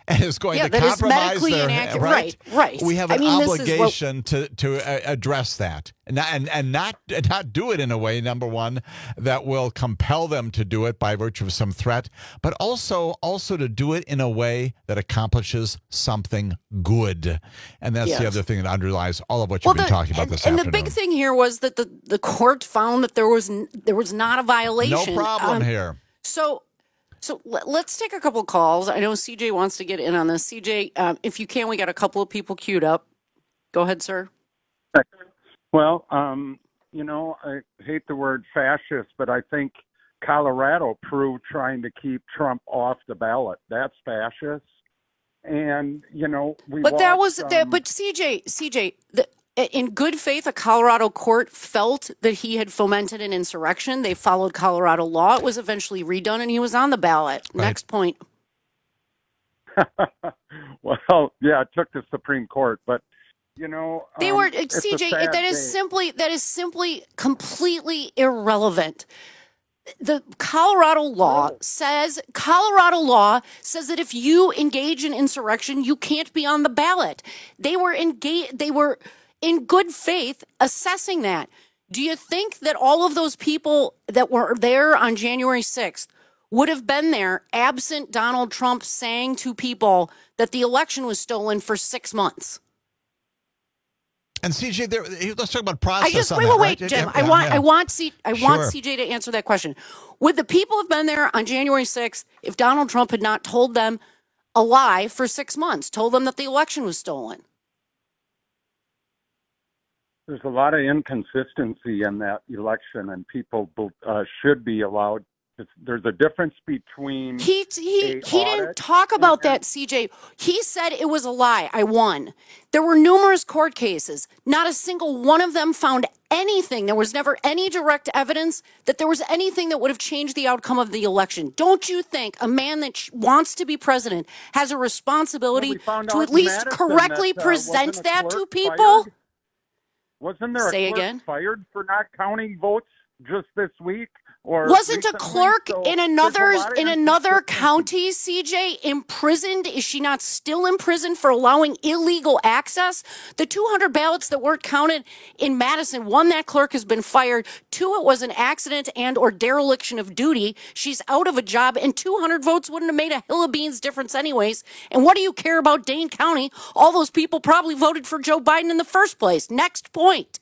Speaker 15: and is going
Speaker 20: yeah,
Speaker 15: to
Speaker 20: that
Speaker 15: compromise
Speaker 20: is medically
Speaker 15: their
Speaker 20: inaccurate.
Speaker 15: right.
Speaker 20: Right, right.
Speaker 15: We have
Speaker 20: I
Speaker 15: an
Speaker 20: mean, this is
Speaker 15: obligation what... to to uh, address that, and not, and and not and not do it in a way, number one, that will compel them to do it by virtue of some threat, but also also to do it in a way that accomplishes something good, and that's yes. the other thing that underlies all of what you've well, been the, talking about
Speaker 20: and,
Speaker 15: this
Speaker 20: and
Speaker 15: afternoon.
Speaker 20: And the big thing here was that the the court found that there was there was not a violation.
Speaker 15: No problem
Speaker 20: um,
Speaker 15: here.
Speaker 20: So. So let's take a couple of calls. I know C J wants to get in on this. C J, um, if you can, we got a couple of people queued up. Go ahead, sir.
Speaker 4: Well, um, you know, I hate the word fascist, but I think Colorado proved trying to keep Trump off the ballot. That's fascist. And, you know, we
Speaker 20: But
Speaker 4: watched,
Speaker 20: that was
Speaker 4: um,
Speaker 20: that. But C J, C J, the, in good faith, a Colorado court felt that he had fomented an insurrection. They followed Colorado law. It was eventually redone, and he was on the ballot. Right. Next point.
Speaker 4: Well, yeah, it took the Supreme Court, but you know,
Speaker 20: they
Speaker 4: um,
Speaker 20: were C J. That is
Speaker 4: day.
Speaker 20: simply that is simply completely irrelevant. The Colorado law says Colorado law says that if you engage in insurrection, you can't be on the ballot. They were engaged. They were. in good faith assessing that. Do you think that all of those people that were there on January sixth would have been there absent Donald Trump saying to people that the election was stolen for six months?
Speaker 15: And C J, there, let's talk about process.
Speaker 20: I just
Speaker 15: on
Speaker 20: wait,
Speaker 15: that,
Speaker 20: wait,
Speaker 15: right?
Speaker 20: wait, Jim.
Speaker 15: Yeah,
Speaker 20: I want,
Speaker 15: yeah.
Speaker 20: I want, C, I
Speaker 15: sure.
Speaker 20: want C J to answer that question. Would the people have been there on January sixth if Donald Trump had not told them a lie for six months, told them that the election was stolen?
Speaker 4: There's a lot of inconsistency in that election, and people uh, should be allowed. There's a difference between
Speaker 20: he he he didn't talk about that, C J. He said it was a lie. I won. There were numerous court cases. Not a single one of them found anything. There was never any direct evidence that there was anything that would have changed the outcome of the election. Don't you think a man that wants to be president has a responsibility
Speaker 4: well, we
Speaker 20: to at least
Speaker 4: Madison
Speaker 20: correctly
Speaker 4: that, uh,
Speaker 20: present that to people?
Speaker 4: Fired? Wasn't there a
Speaker 20: Say
Speaker 4: clerk
Speaker 20: again?
Speaker 4: fired for not counting votes just this week? Or
Speaker 20: wasn't a
Speaker 4: recently?
Speaker 20: clerk
Speaker 4: So
Speaker 20: in another in another
Speaker 4: inconsistency.
Speaker 20: county, C J, imprisoned? Is she not still in prison for allowing illegal access? The two hundred ballots that weren't counted in Madison, one, that clerk has been fired. Two, it was an accident and or dereliction of duty. She's out of a job, and two hundred votes wouldn't have made a hill of beans difference anyways. And what do you care about Dane County? All those people probably voted for Joe Biden in the first place. Next point.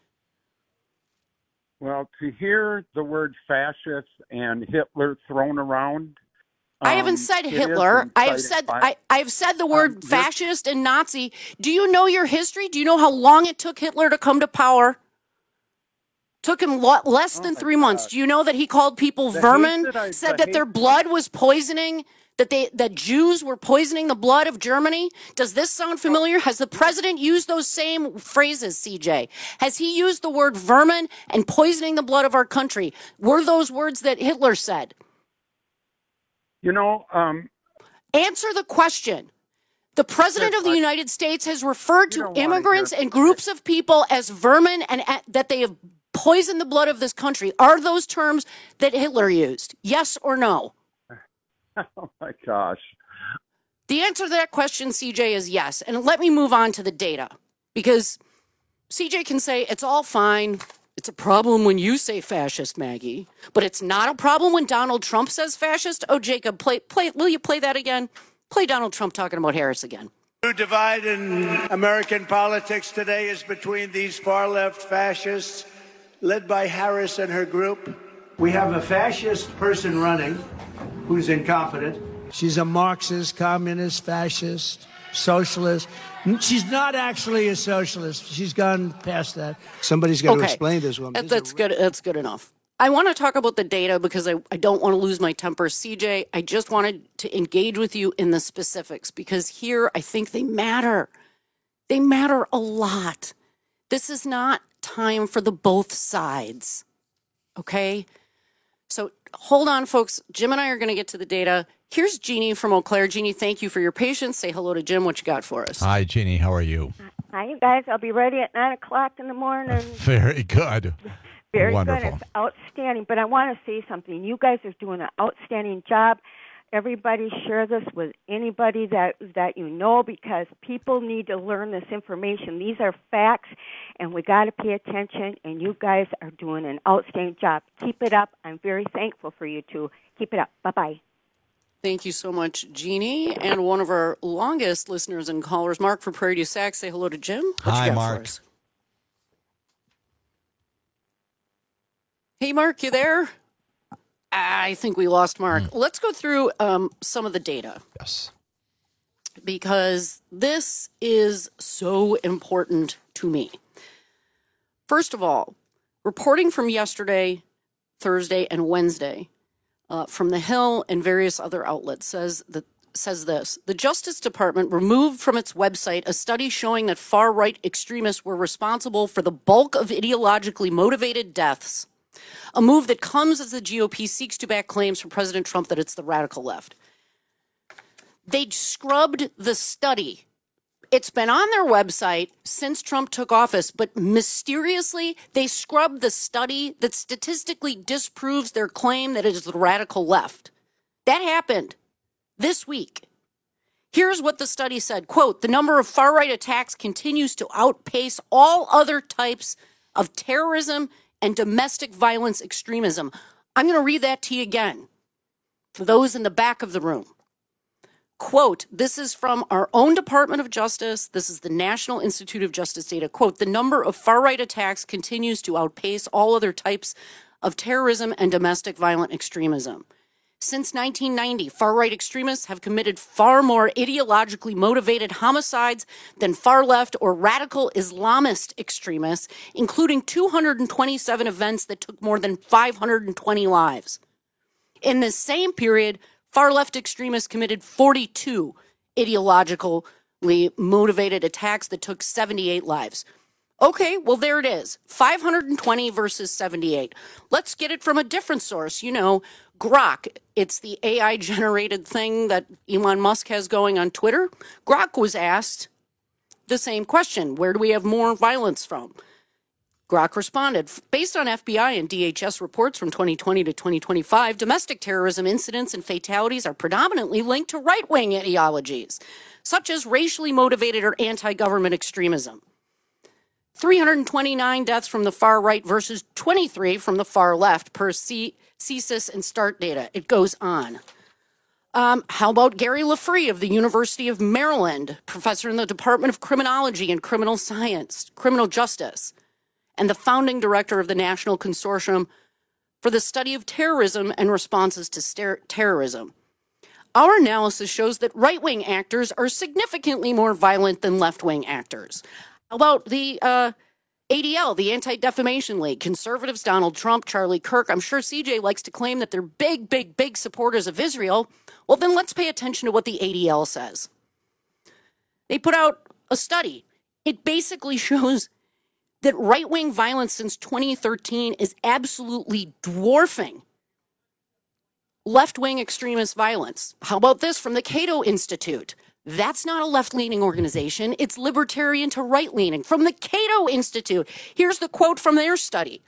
Speaker 4: Well, to hear the word fascist and Hitler thrown around.
Speaker 20: Um, I haven't said Hitler. I have said I, I've said the word
Speaker 4: um,
Speaker 20: fascist and Nazi. Do you know your history? Do you know how long it took Hitler to come to power? Took him lo- less than
Speaker 4: oh
Speaker 20: three months.
Speaker 4: God.
Speaker 20: Do you know that he called people
Speaker 4: the
Speaker 20: vermin?
Speaker 4: That I,
Speaker 20: said
Speaker 4: the
Speaker 20: that their blood was poisoning? That they that Jews were poisoning the blood of Germany? Does this sound familiar? Has the president used those same phrases, C J? Has he used the word vermin and poisoning the blood of our country? Were those words that Hitler said?
Speaker 4: You know, um,
Speaker 20: answer the question. The president of the United States has referred to immigrants and groups of people as vermin and uh, that they have poisoned the blood of this country. Are those terms that Hitler used? Yes or no?
Speaker 4: Oh, my gosh.
Speaker 20: The answer to that question, C J, is yes. And let me move on to the data, because C J can say it's all fine. It's a problem when you say fascist, Maggie, but it's not a problem when Donald Trump says fascist. Oh, Jacob, play, play. Will you play that again? Play Donald Trump talking about Harris again.
Speaker 13: The divide in American politics today is between these far-left fascists led by Harris and her group. We have a fascist person running who's incompetent. She's a Marxist, communist, fascist, socialist. She's not actually a socialist. She's gone past that. Somebody's got
Speaker 20: okay.
Speaker 13: to explain this woman.
Speaker 20: That, that's good. That's good enough. I want to talk about the data because I, I don't want to lose my temper. C J, I just wanted to engage with you in the specifics because here I think they matter. They matter a lot. This is not time for the both sides. Okay? So hold on, folks. Jim and I are going to get to the data. Here's Jeannie from Eau Claire. Jeannie, thank you for your patience. Say hello to Jim. What you got for us?
Speaker 15: Hi, Jeannie. How are you?
Speaker 14: Hi, you guys. I'll be ready at nine o'clock in the morning.
Speaker 15: Very good.
Speaker 14: Very
Speaker 15: Wonderful.
Speaker 14: good. It's outstanding. But I want to say something. You guys are doing an outstanding job. everybody share this with anybody that that you know, because people need to learn this information. These are facts, and we got to pay attention, and you guys are doing an outstanding job. Keep it up. I'm very thankful for you two. Keep it up. Bye-bye.
Speaker 20: Thank you so much, Jeannie. And one of our longest listeners and callers, Mark from Prairie du Sac. Say hello to Jim. What
Speaker 15: Hi,
Speaker 20: you got
Speaker 15: Mark.
Speaker 20: For us? Hey, Mark, you there? I think we lost Mark. Mm. Let's go through um, some of the data.
Speaker 15: Yes.
Speaker 20: Because this is so important to me. First of all, reporting from yesterday, Thursday, and Wednesday uh, from The Hill and various other outlets says that says this. The Justice Department removed from its website a study showing that far-right extremists were responsible for the bulk of ideologically motivated deaths, a move that comes as the G O P seeks to back claims from President Trump that it's the radical left. They scrubbed the study. It's been on their website since Trump took office, but mysteriously, they scrubbed the study that statistically disproves their claim that it is the radical left. That happened this week. Here's what the study said, quote, the number of far-right attacks continues to outpace all other types of terrorism and domestic violence extremism. I'm going to read that to you again for those in the back of the room. Quote, this is from our own Department of Justice. This is the National Institute of Justice data. Quote, the number of far-right attacks continues to outpace all other types of terrorism and domestic violent extremism. Since nineteen ninety, far-right extremists have committed far more ideologically motivated homicides than far-left or radical Islamist extremists, including two hundred twenty-seven events that took more than five hundred twenty lives. In the same period, far-left extremists committed forty-two ideologically motivated attacks that took seventy-eight lives. Okay, well, there it is. five hundred twenty versus seventy-eight. Let's get it from a different source. You know, Grok. It's the A I-generated thing that Elon Musk has going on Twitter. Grok was asked the same question. Where do we have more violence from? Grok responded, based on F B I and D H S reports from twenty twenty to twenty twenty-five, domestic terrorism incidents and fatalities are predominantly linked to right-wing ideologies, such as racially motivated or anti-government extremism. three hundred twenty-nine deaths from the far right versus twenty-three from the far left per C- CSIS and START data. It goes on. Um, how about Gary Lafree of the University of Maryland, professor in the Department of Criminology and Criminal Science, Criminal Justice, and the founding director of the National Consortium for the Study of Terrorism and Responses to Ster- Terrorism. Our analysis shows that right-wing actors are significantly more violent than left-wing actors. How about the uh, A D L, the Anti-Defamation League, conservatives, Donald Trump, Charlie Kirk? I'm sure C J likes to claim that they're big, big, big supporters of Israel. Well, then let's pay attention to what the A D L says. They put out a study. It basically shows that right-wing violence since twenty thirteen is absolutely dwarfing left-wing extremist violence. How about this from the Cato Institute? That's not a left-leaning organization. It's libertarian to right-leaning. From the Cato Institute, here's the quote from their study.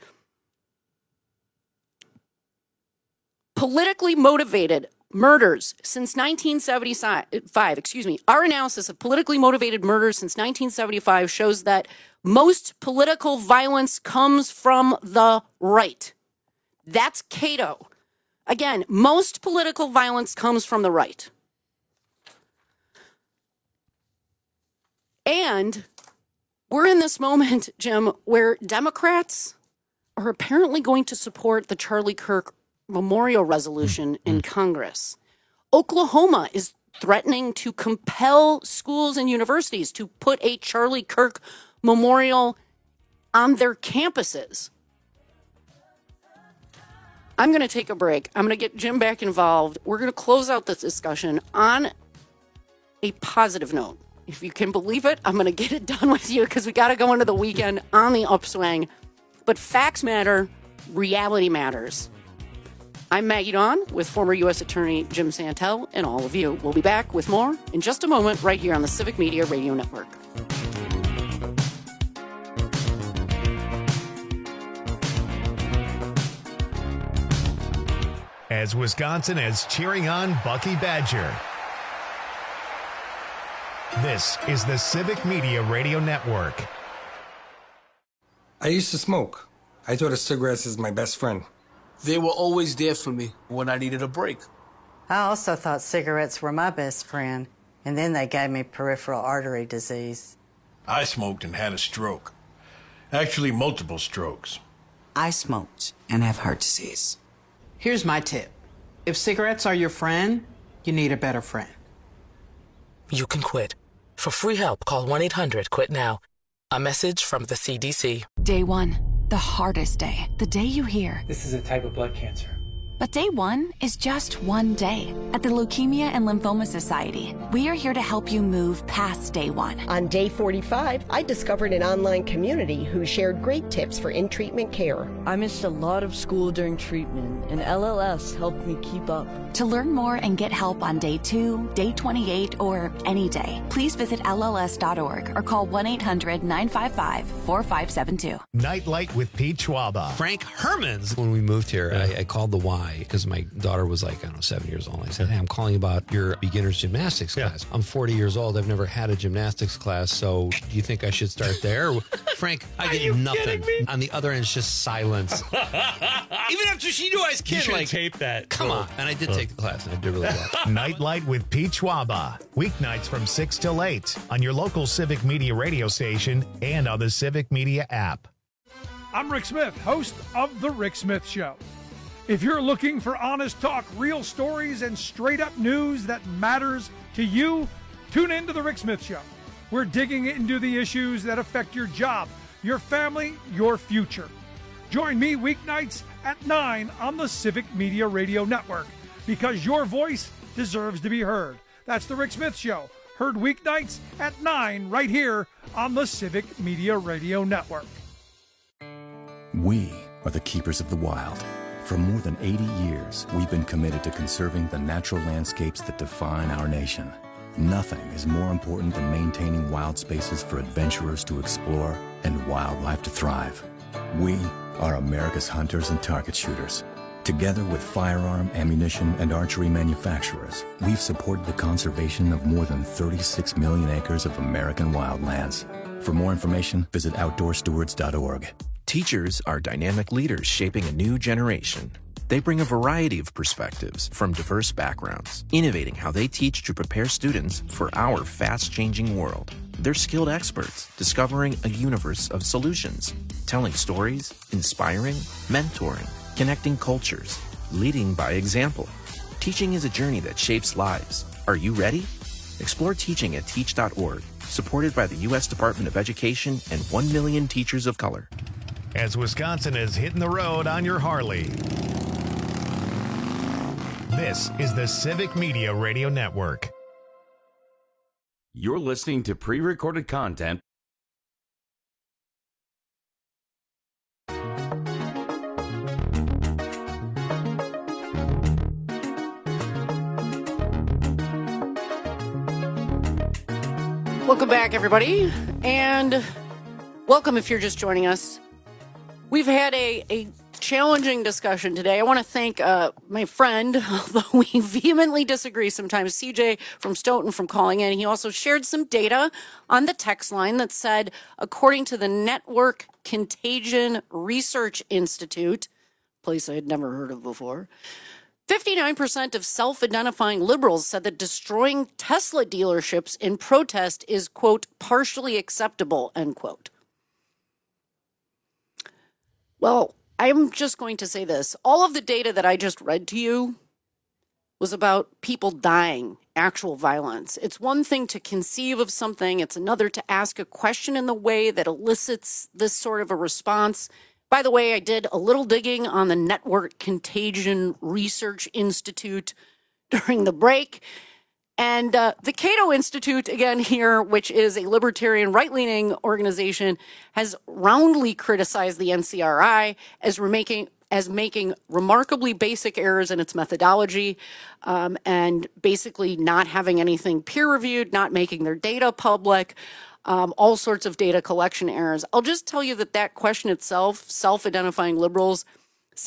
Speaker 20: Politically motivated murders since nineteen seventy-five, excuse me, our analysis of politically motivated murders since nineteen seventy-five shows that most political violence comes from the right. That's Cato. Again, most political violence comes from the right. And we're in this moment, Jim, where Democrats are apparently going to support the Charlie Kirk memorial resolution in Congress. Oklahoma is threatening to compel schools and universities to put a Charlie Kirk memorial on their campuses. I'm going to take a break. I'm going to get Jim back involved. We're going to close out this discussion on a positive note. If you can believe it, I'm going to get it done with you because we got to go into the weekend on the upswing. But facts matter. Reality matters. I'm Maggie Dawn with former U S Attorney Jim Santel and all of you. We'll be back with more in just a moment right here on the Civic Media Radio Network.
Speaker 16: as Wisconsin is cheering on Bucky Badger. This is the Civic Media Radio Network.
Speaker 18: I used to smoke. I thought of cigarettes as my best friend.
Speaker 19: They were always there for me when I needed a break.
Speaker 21: I also thought cigarettes were my best friend, and then they gave me peripheral artery disease.
Speaker 24: I smoked and had a stroke. Actually, multiple strokes.
Speaker 10: I smoked and have heart disease.
Speaker 11: Here's my tip. If cigarettes are your friend, you need a better friend.
Speaker 12: You can quit. For free help, call one eight hundred quit now. A message from the C D C.
Speaker 3: Day one, the hardest day. The day you hear,
Speaker 6: this is a type of blood cancer.
Speaker 3: but day one is just one day. At the Leukemia and Lymphoma Society, we are here to help you move past day one.
Speaker 1: On day forty-five, I discovered an online community who shared great tips for in-treatment care.
Speaker 5: I missed a lot of school during treatment, and L L S helped me keep up.
Speaker 3: To learn more and get help on day two, day twenty-eight, or any day, please visit L L S dot org or call one eight hundred nine five five four five seven two.
Speaker 16: Nightlight with Pete Schwaba.
Speaker 9: Frank Hermans. When we moved here, I, I called the Y because my daughter was like, I don't know, seven years old. I said, hey, I'm calling about your beginner's gymnastics
Speaker 15: Yeah.
Speaker 9: class. I'm forty years old. I've never had a gymnastics class. So do you think I should start there? Frank, I
Speaker 7: Are
Speaker 9: get
Speaker 7: you
Speaker 9: nothing.
Speaker 7: kidding me?
Speaker 9: On the other end, it's just silence. Even after she knew I was
Speaker 7: You
Speaker 9: kidding,
Speaker 7: should
Speaker 9: like,
Speaker 7: tape that.
Speaker 9: come
Speaker 7: Oh.
Speaker 9: on. And I did take the class, and I did really well.
Speaker 16: Nightlight with Pete Schwaba. Weeknights from six till eight on your local Civic Media radio station and on the Civic Media app.
Speaker 8: I'm Rick Smith, host of The Rick Smith Show. If you're looking for honest talk, real stories, and straight-up news that matters to you, tune in to The Rick Smith Show. We're digging into the issues that affect your job, your family, your future. Join me weeknights at nine on the Civic Media Radio Network, because your voice deserves to be heard. That's The Rick Smith Show, heard weeknights at nine right here on the Civic Media Radio Network.
Speaker 17: We are the keepers of the wild. For more than eighty years, we've been committed to conserving the natural landscapes that define our nation. Nothing is more important than maintaining wild spaces for adventurers to explore and wildlife to thrive. We are America's hunters and target shooters. Together with firearm, ammunition, and archery manufacturers, we've supported the conservation of more than thirty-six million acres of American wildlands. For more information, visit outdoor stewards dot org.
Speaker 25: Teachers are dynamic leaders shaping a new generation. They bring a variety of perspectives from diverse backgrounds, innovating how they teach to prepare students for our fast-changing world. They're skilled experts, discovering a universe of solutions, telling stories, inspiring, mentoring, connecting cultures, leading by example. Teaching is a journey that shapes lives. Are you ready? Explore teaching at teach dot org, supported by the U S Department of Education and one million teachers of color.
Speaker 16: As Wisconsin is hitting the road on your Harley. This is the Civic Media Radio Network.
Speaker 23: You're listening to pre-recorded content.
Speaker 20: Welcome back, everybody, and welcome if you're just joining us. We've had a, a challenging discussion today. I want to thank uh, my friend, although we vehemently disagree sometimes, C J from Stoughton, from calling in. He also shared some data on the text line that said, according to the Network Contagion Research Institute, a place I had never heard of before, fifty-nine percent of self-identifying liberals said that destroying Tesla dealerships in protest is, quote, partially acceptable, end quote. Well, I'm just going to say this. All of the data that I just read to you was about people dying, actual violence. It's one thing to conceive of something. It's another to ask a question in the way that elicits this sort of a response. By the way, I did a little digging on the Network Contagion Research Institute during the break. And uh, the Cato Institute, again here, which is a libertarian right-leaning organization, has roundly criticized the N C R I as making as making remarkably basic errors in its methodology, um, and basically not having anything peer-reviewed, not making their data public, um, all sorts of data collection errors. I'll just tell you that that question itself, self-identifying liberals, said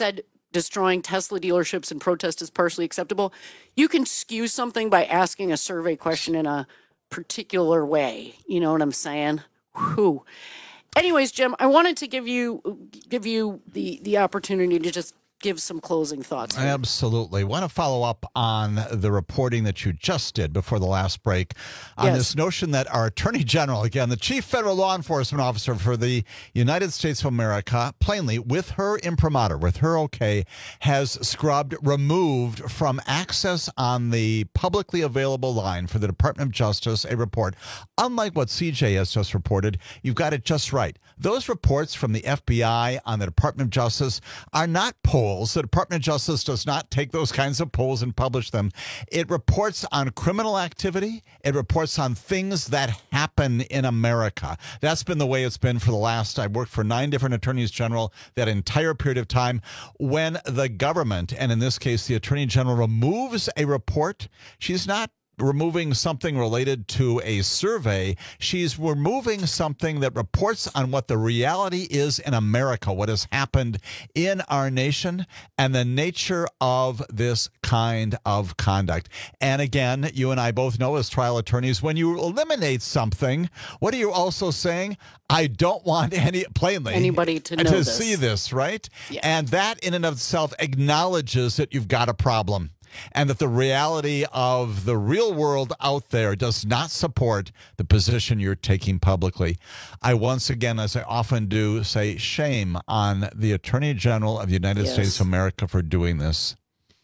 Speaker 20: destroying Tesla dealerships in protest is partially acceptable. You can skew something by asking a survey question in a particular way. You know what I'm saying? Whew. Anyways, Jim, I wanted to give you give you the, the opportunity to just give some closing thoughts.
Speaker 15: Absolutely. Want to follow up on the reporting that you just did before the last break on
Speaker 20: Yes.
Speaker 15: this notion that our Attorney General, again, the Chief Federal Law Enforcement Officer for the United States of America, plainly, with her imprimatur, with her okay, has scrubbed, removed from access on the publicly available line for the Department of Justice a report. Unlike what C J has just reported, you've got it just right. Those reports from the F B I on the Department of Justice are not polls. The Department of Justice does not take those kinds of polls and publish them. It reports on criminal activity. It reports on things that happen in America. That's been the way it's been for the last, I worked for nine different attorneys general that entire period of time. When the government, and in this case, the Attorney General, removes a report, she's not removing something related to a survey. She's removing something that reports on what the reality is in America, what has happened in our nation, and the nature of this kind of conduct. And again, you and I both know as trial attorneys, when you eliminate something, what are you also saying? I don't want any, plainly,
Speaker 20: anybody to know
Speaker 15: to
Speaker 20: this.
Speaker 15: see this, right?
Speaker 20: Yeah.
Speaker 15: And that in and of itself acknowledges that you've got a problem, and that the reality of the real world out there does not support the position you're taking publicly. I once again, as I often do, say shame on the Attorney General of the United
Speaker 20: Yes.
Speaker 15: States of America for doing this.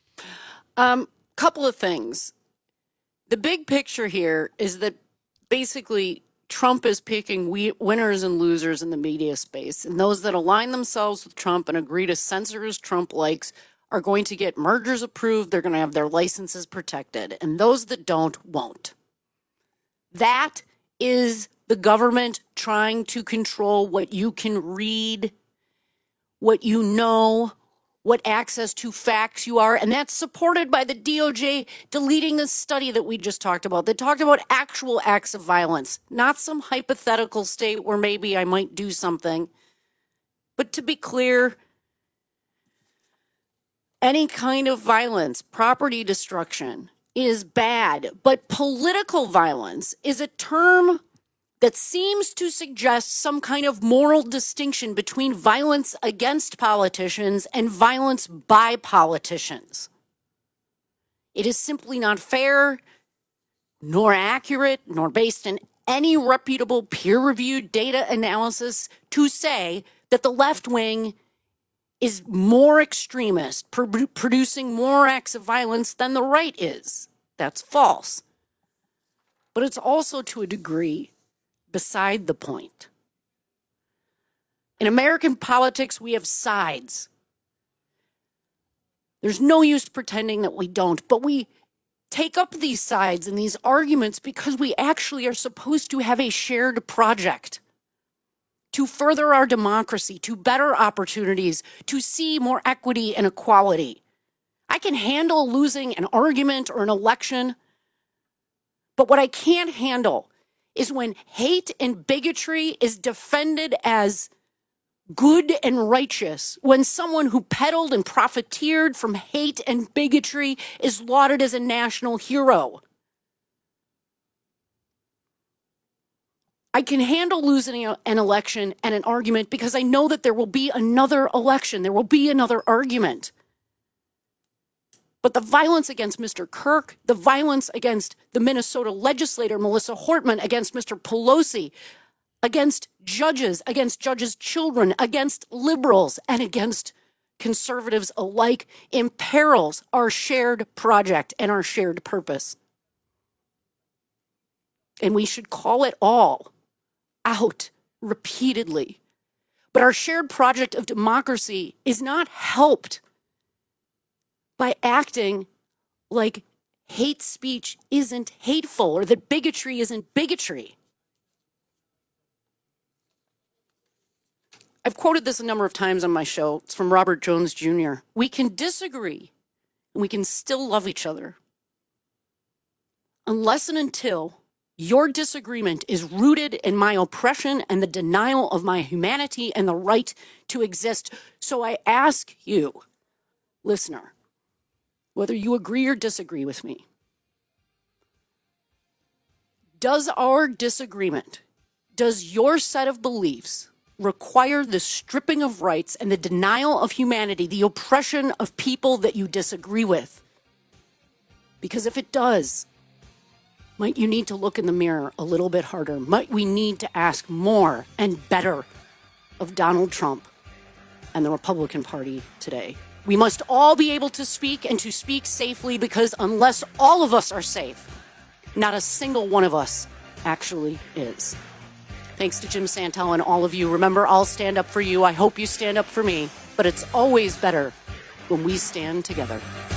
Speaker 20: Um, couple of things. The big picture here is that basically Trump is picking we- winners and losers in the media space, and those that align themselves with Trump and agree to censor as Trump likes are going to get mergers approved. They're going to have their licenses protected, and those that don't won't. That is the government trying to control what you can read, what you know, what access to facts you are, and that's supported by the D O J deleting a study that we just talked about that talked about actual acts of violence, not some hypothetical state where maybe I might do something. But to be clear, any kind of violence, property destruction, is bad. But political violence is a term that seems to suggest some kind of moral distinction between violence against politicians and violence by politicians. It is simply not fair, nor accurate, nor based in any reputable peer-reviewed data analysis to say that the left wing is more extremist, pro- producing more acts of violence than the right is. That's false. But it's also, to a degree, beside the point. In American politics, we have sides. There's no use pretending that we don't, but we take up these sides and these arguments because we actually are supposed to have a shared project to further our democracy, to better opportunities, to see more equity and equality. I can handle losing an argument or an election, but what I can't handle is when hate and bigotry is defended as good and righteous, when someone who peddled and profiteered from hate and bigotry is lauded as a national hero. I can handle losing an election and an argument because I know that there will be another election. There will be another argument. But the violence against Mister Kirk, the violence against the Minnesota legislator, Melissa Hortman, against Mister Pelosi, against judges, against judges' children, against liberals, and against conservatives alike imperils our shared project and our shared purpose. And we should call it all out repeatedly. But our shared project of democracy is not helped by acting like hate speech isn't hateful or that bigotry isn't bigotry. I've quoted this a number of times on my show. It's from Robert Jones Junior We can disagree and we can still love each other unless and until your disagreement is rooted in my oppression and the denial of my humanity and the right to exist. So I ask you, listener, whether you agree or disagree with me, does our disagreement, does your set of beliefs require the stripping of rights and the denial of humanity, the oppression of people that you disagree with? Because if it does, might you need to look in the mirror a little bit harder? Might we need to ask more and better of Donald Trump and the Republican Party today? We must all be able to speak and to speak safely, because unless all of us are safe, not a single one of us actually is. Thanks to Jim Santel and all of you. Remember, I'll stand up for you. I hope you stand up for me. But it's always better when we stand together.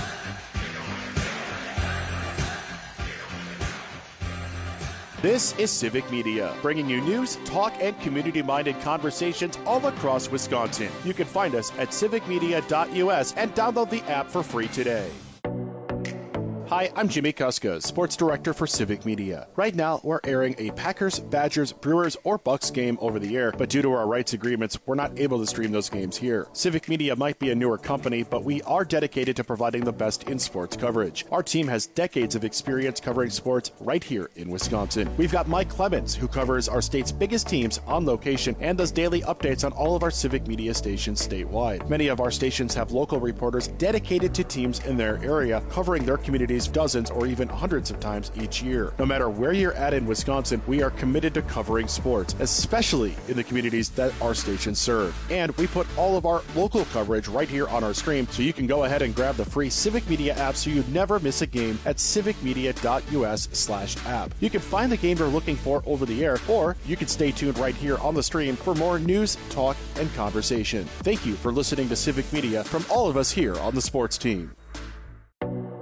Speaker 2: This is Civic Media, bringing you news, talk, and community-minded conversations all across Wisconsin. You can find us at civic media dot U S and download the app for free today. Hi, I'm Jimmy Kuska, Sports Director for Civic Media. Right now, we're airing a Packers, Badgers, Brewers, or Bucks game over the air, but due to our rights agreements, we're not able to stream those games here. Civic Media might be a newer company, but we are dedicated to providing the best in sports coverage. Our team has decades of experience covering sports right here in Wisconsin. We've got Mike Clemens, who covers our state's biggest teams on location and does daily updates on all of our Civic Media stations statewide. Many of our stations have local reporters dedicated to teams in their area, covering their communities dozens or even hundreds of times each year. No matter where you're at in Wisconsin, we are committed to covering sports, especially in the communities that our stations serve. And we put all of our local coverage right here on our stream, so you can go ahead and grab the free Civic Media app so you never miss a game at civic media dot U S slash app. You can find the game you're looking for over the air, or you can stay tuned right here on the stream for more news, talk, and conversation. Thank you for listening to Civic Media from all of us here on the sports team.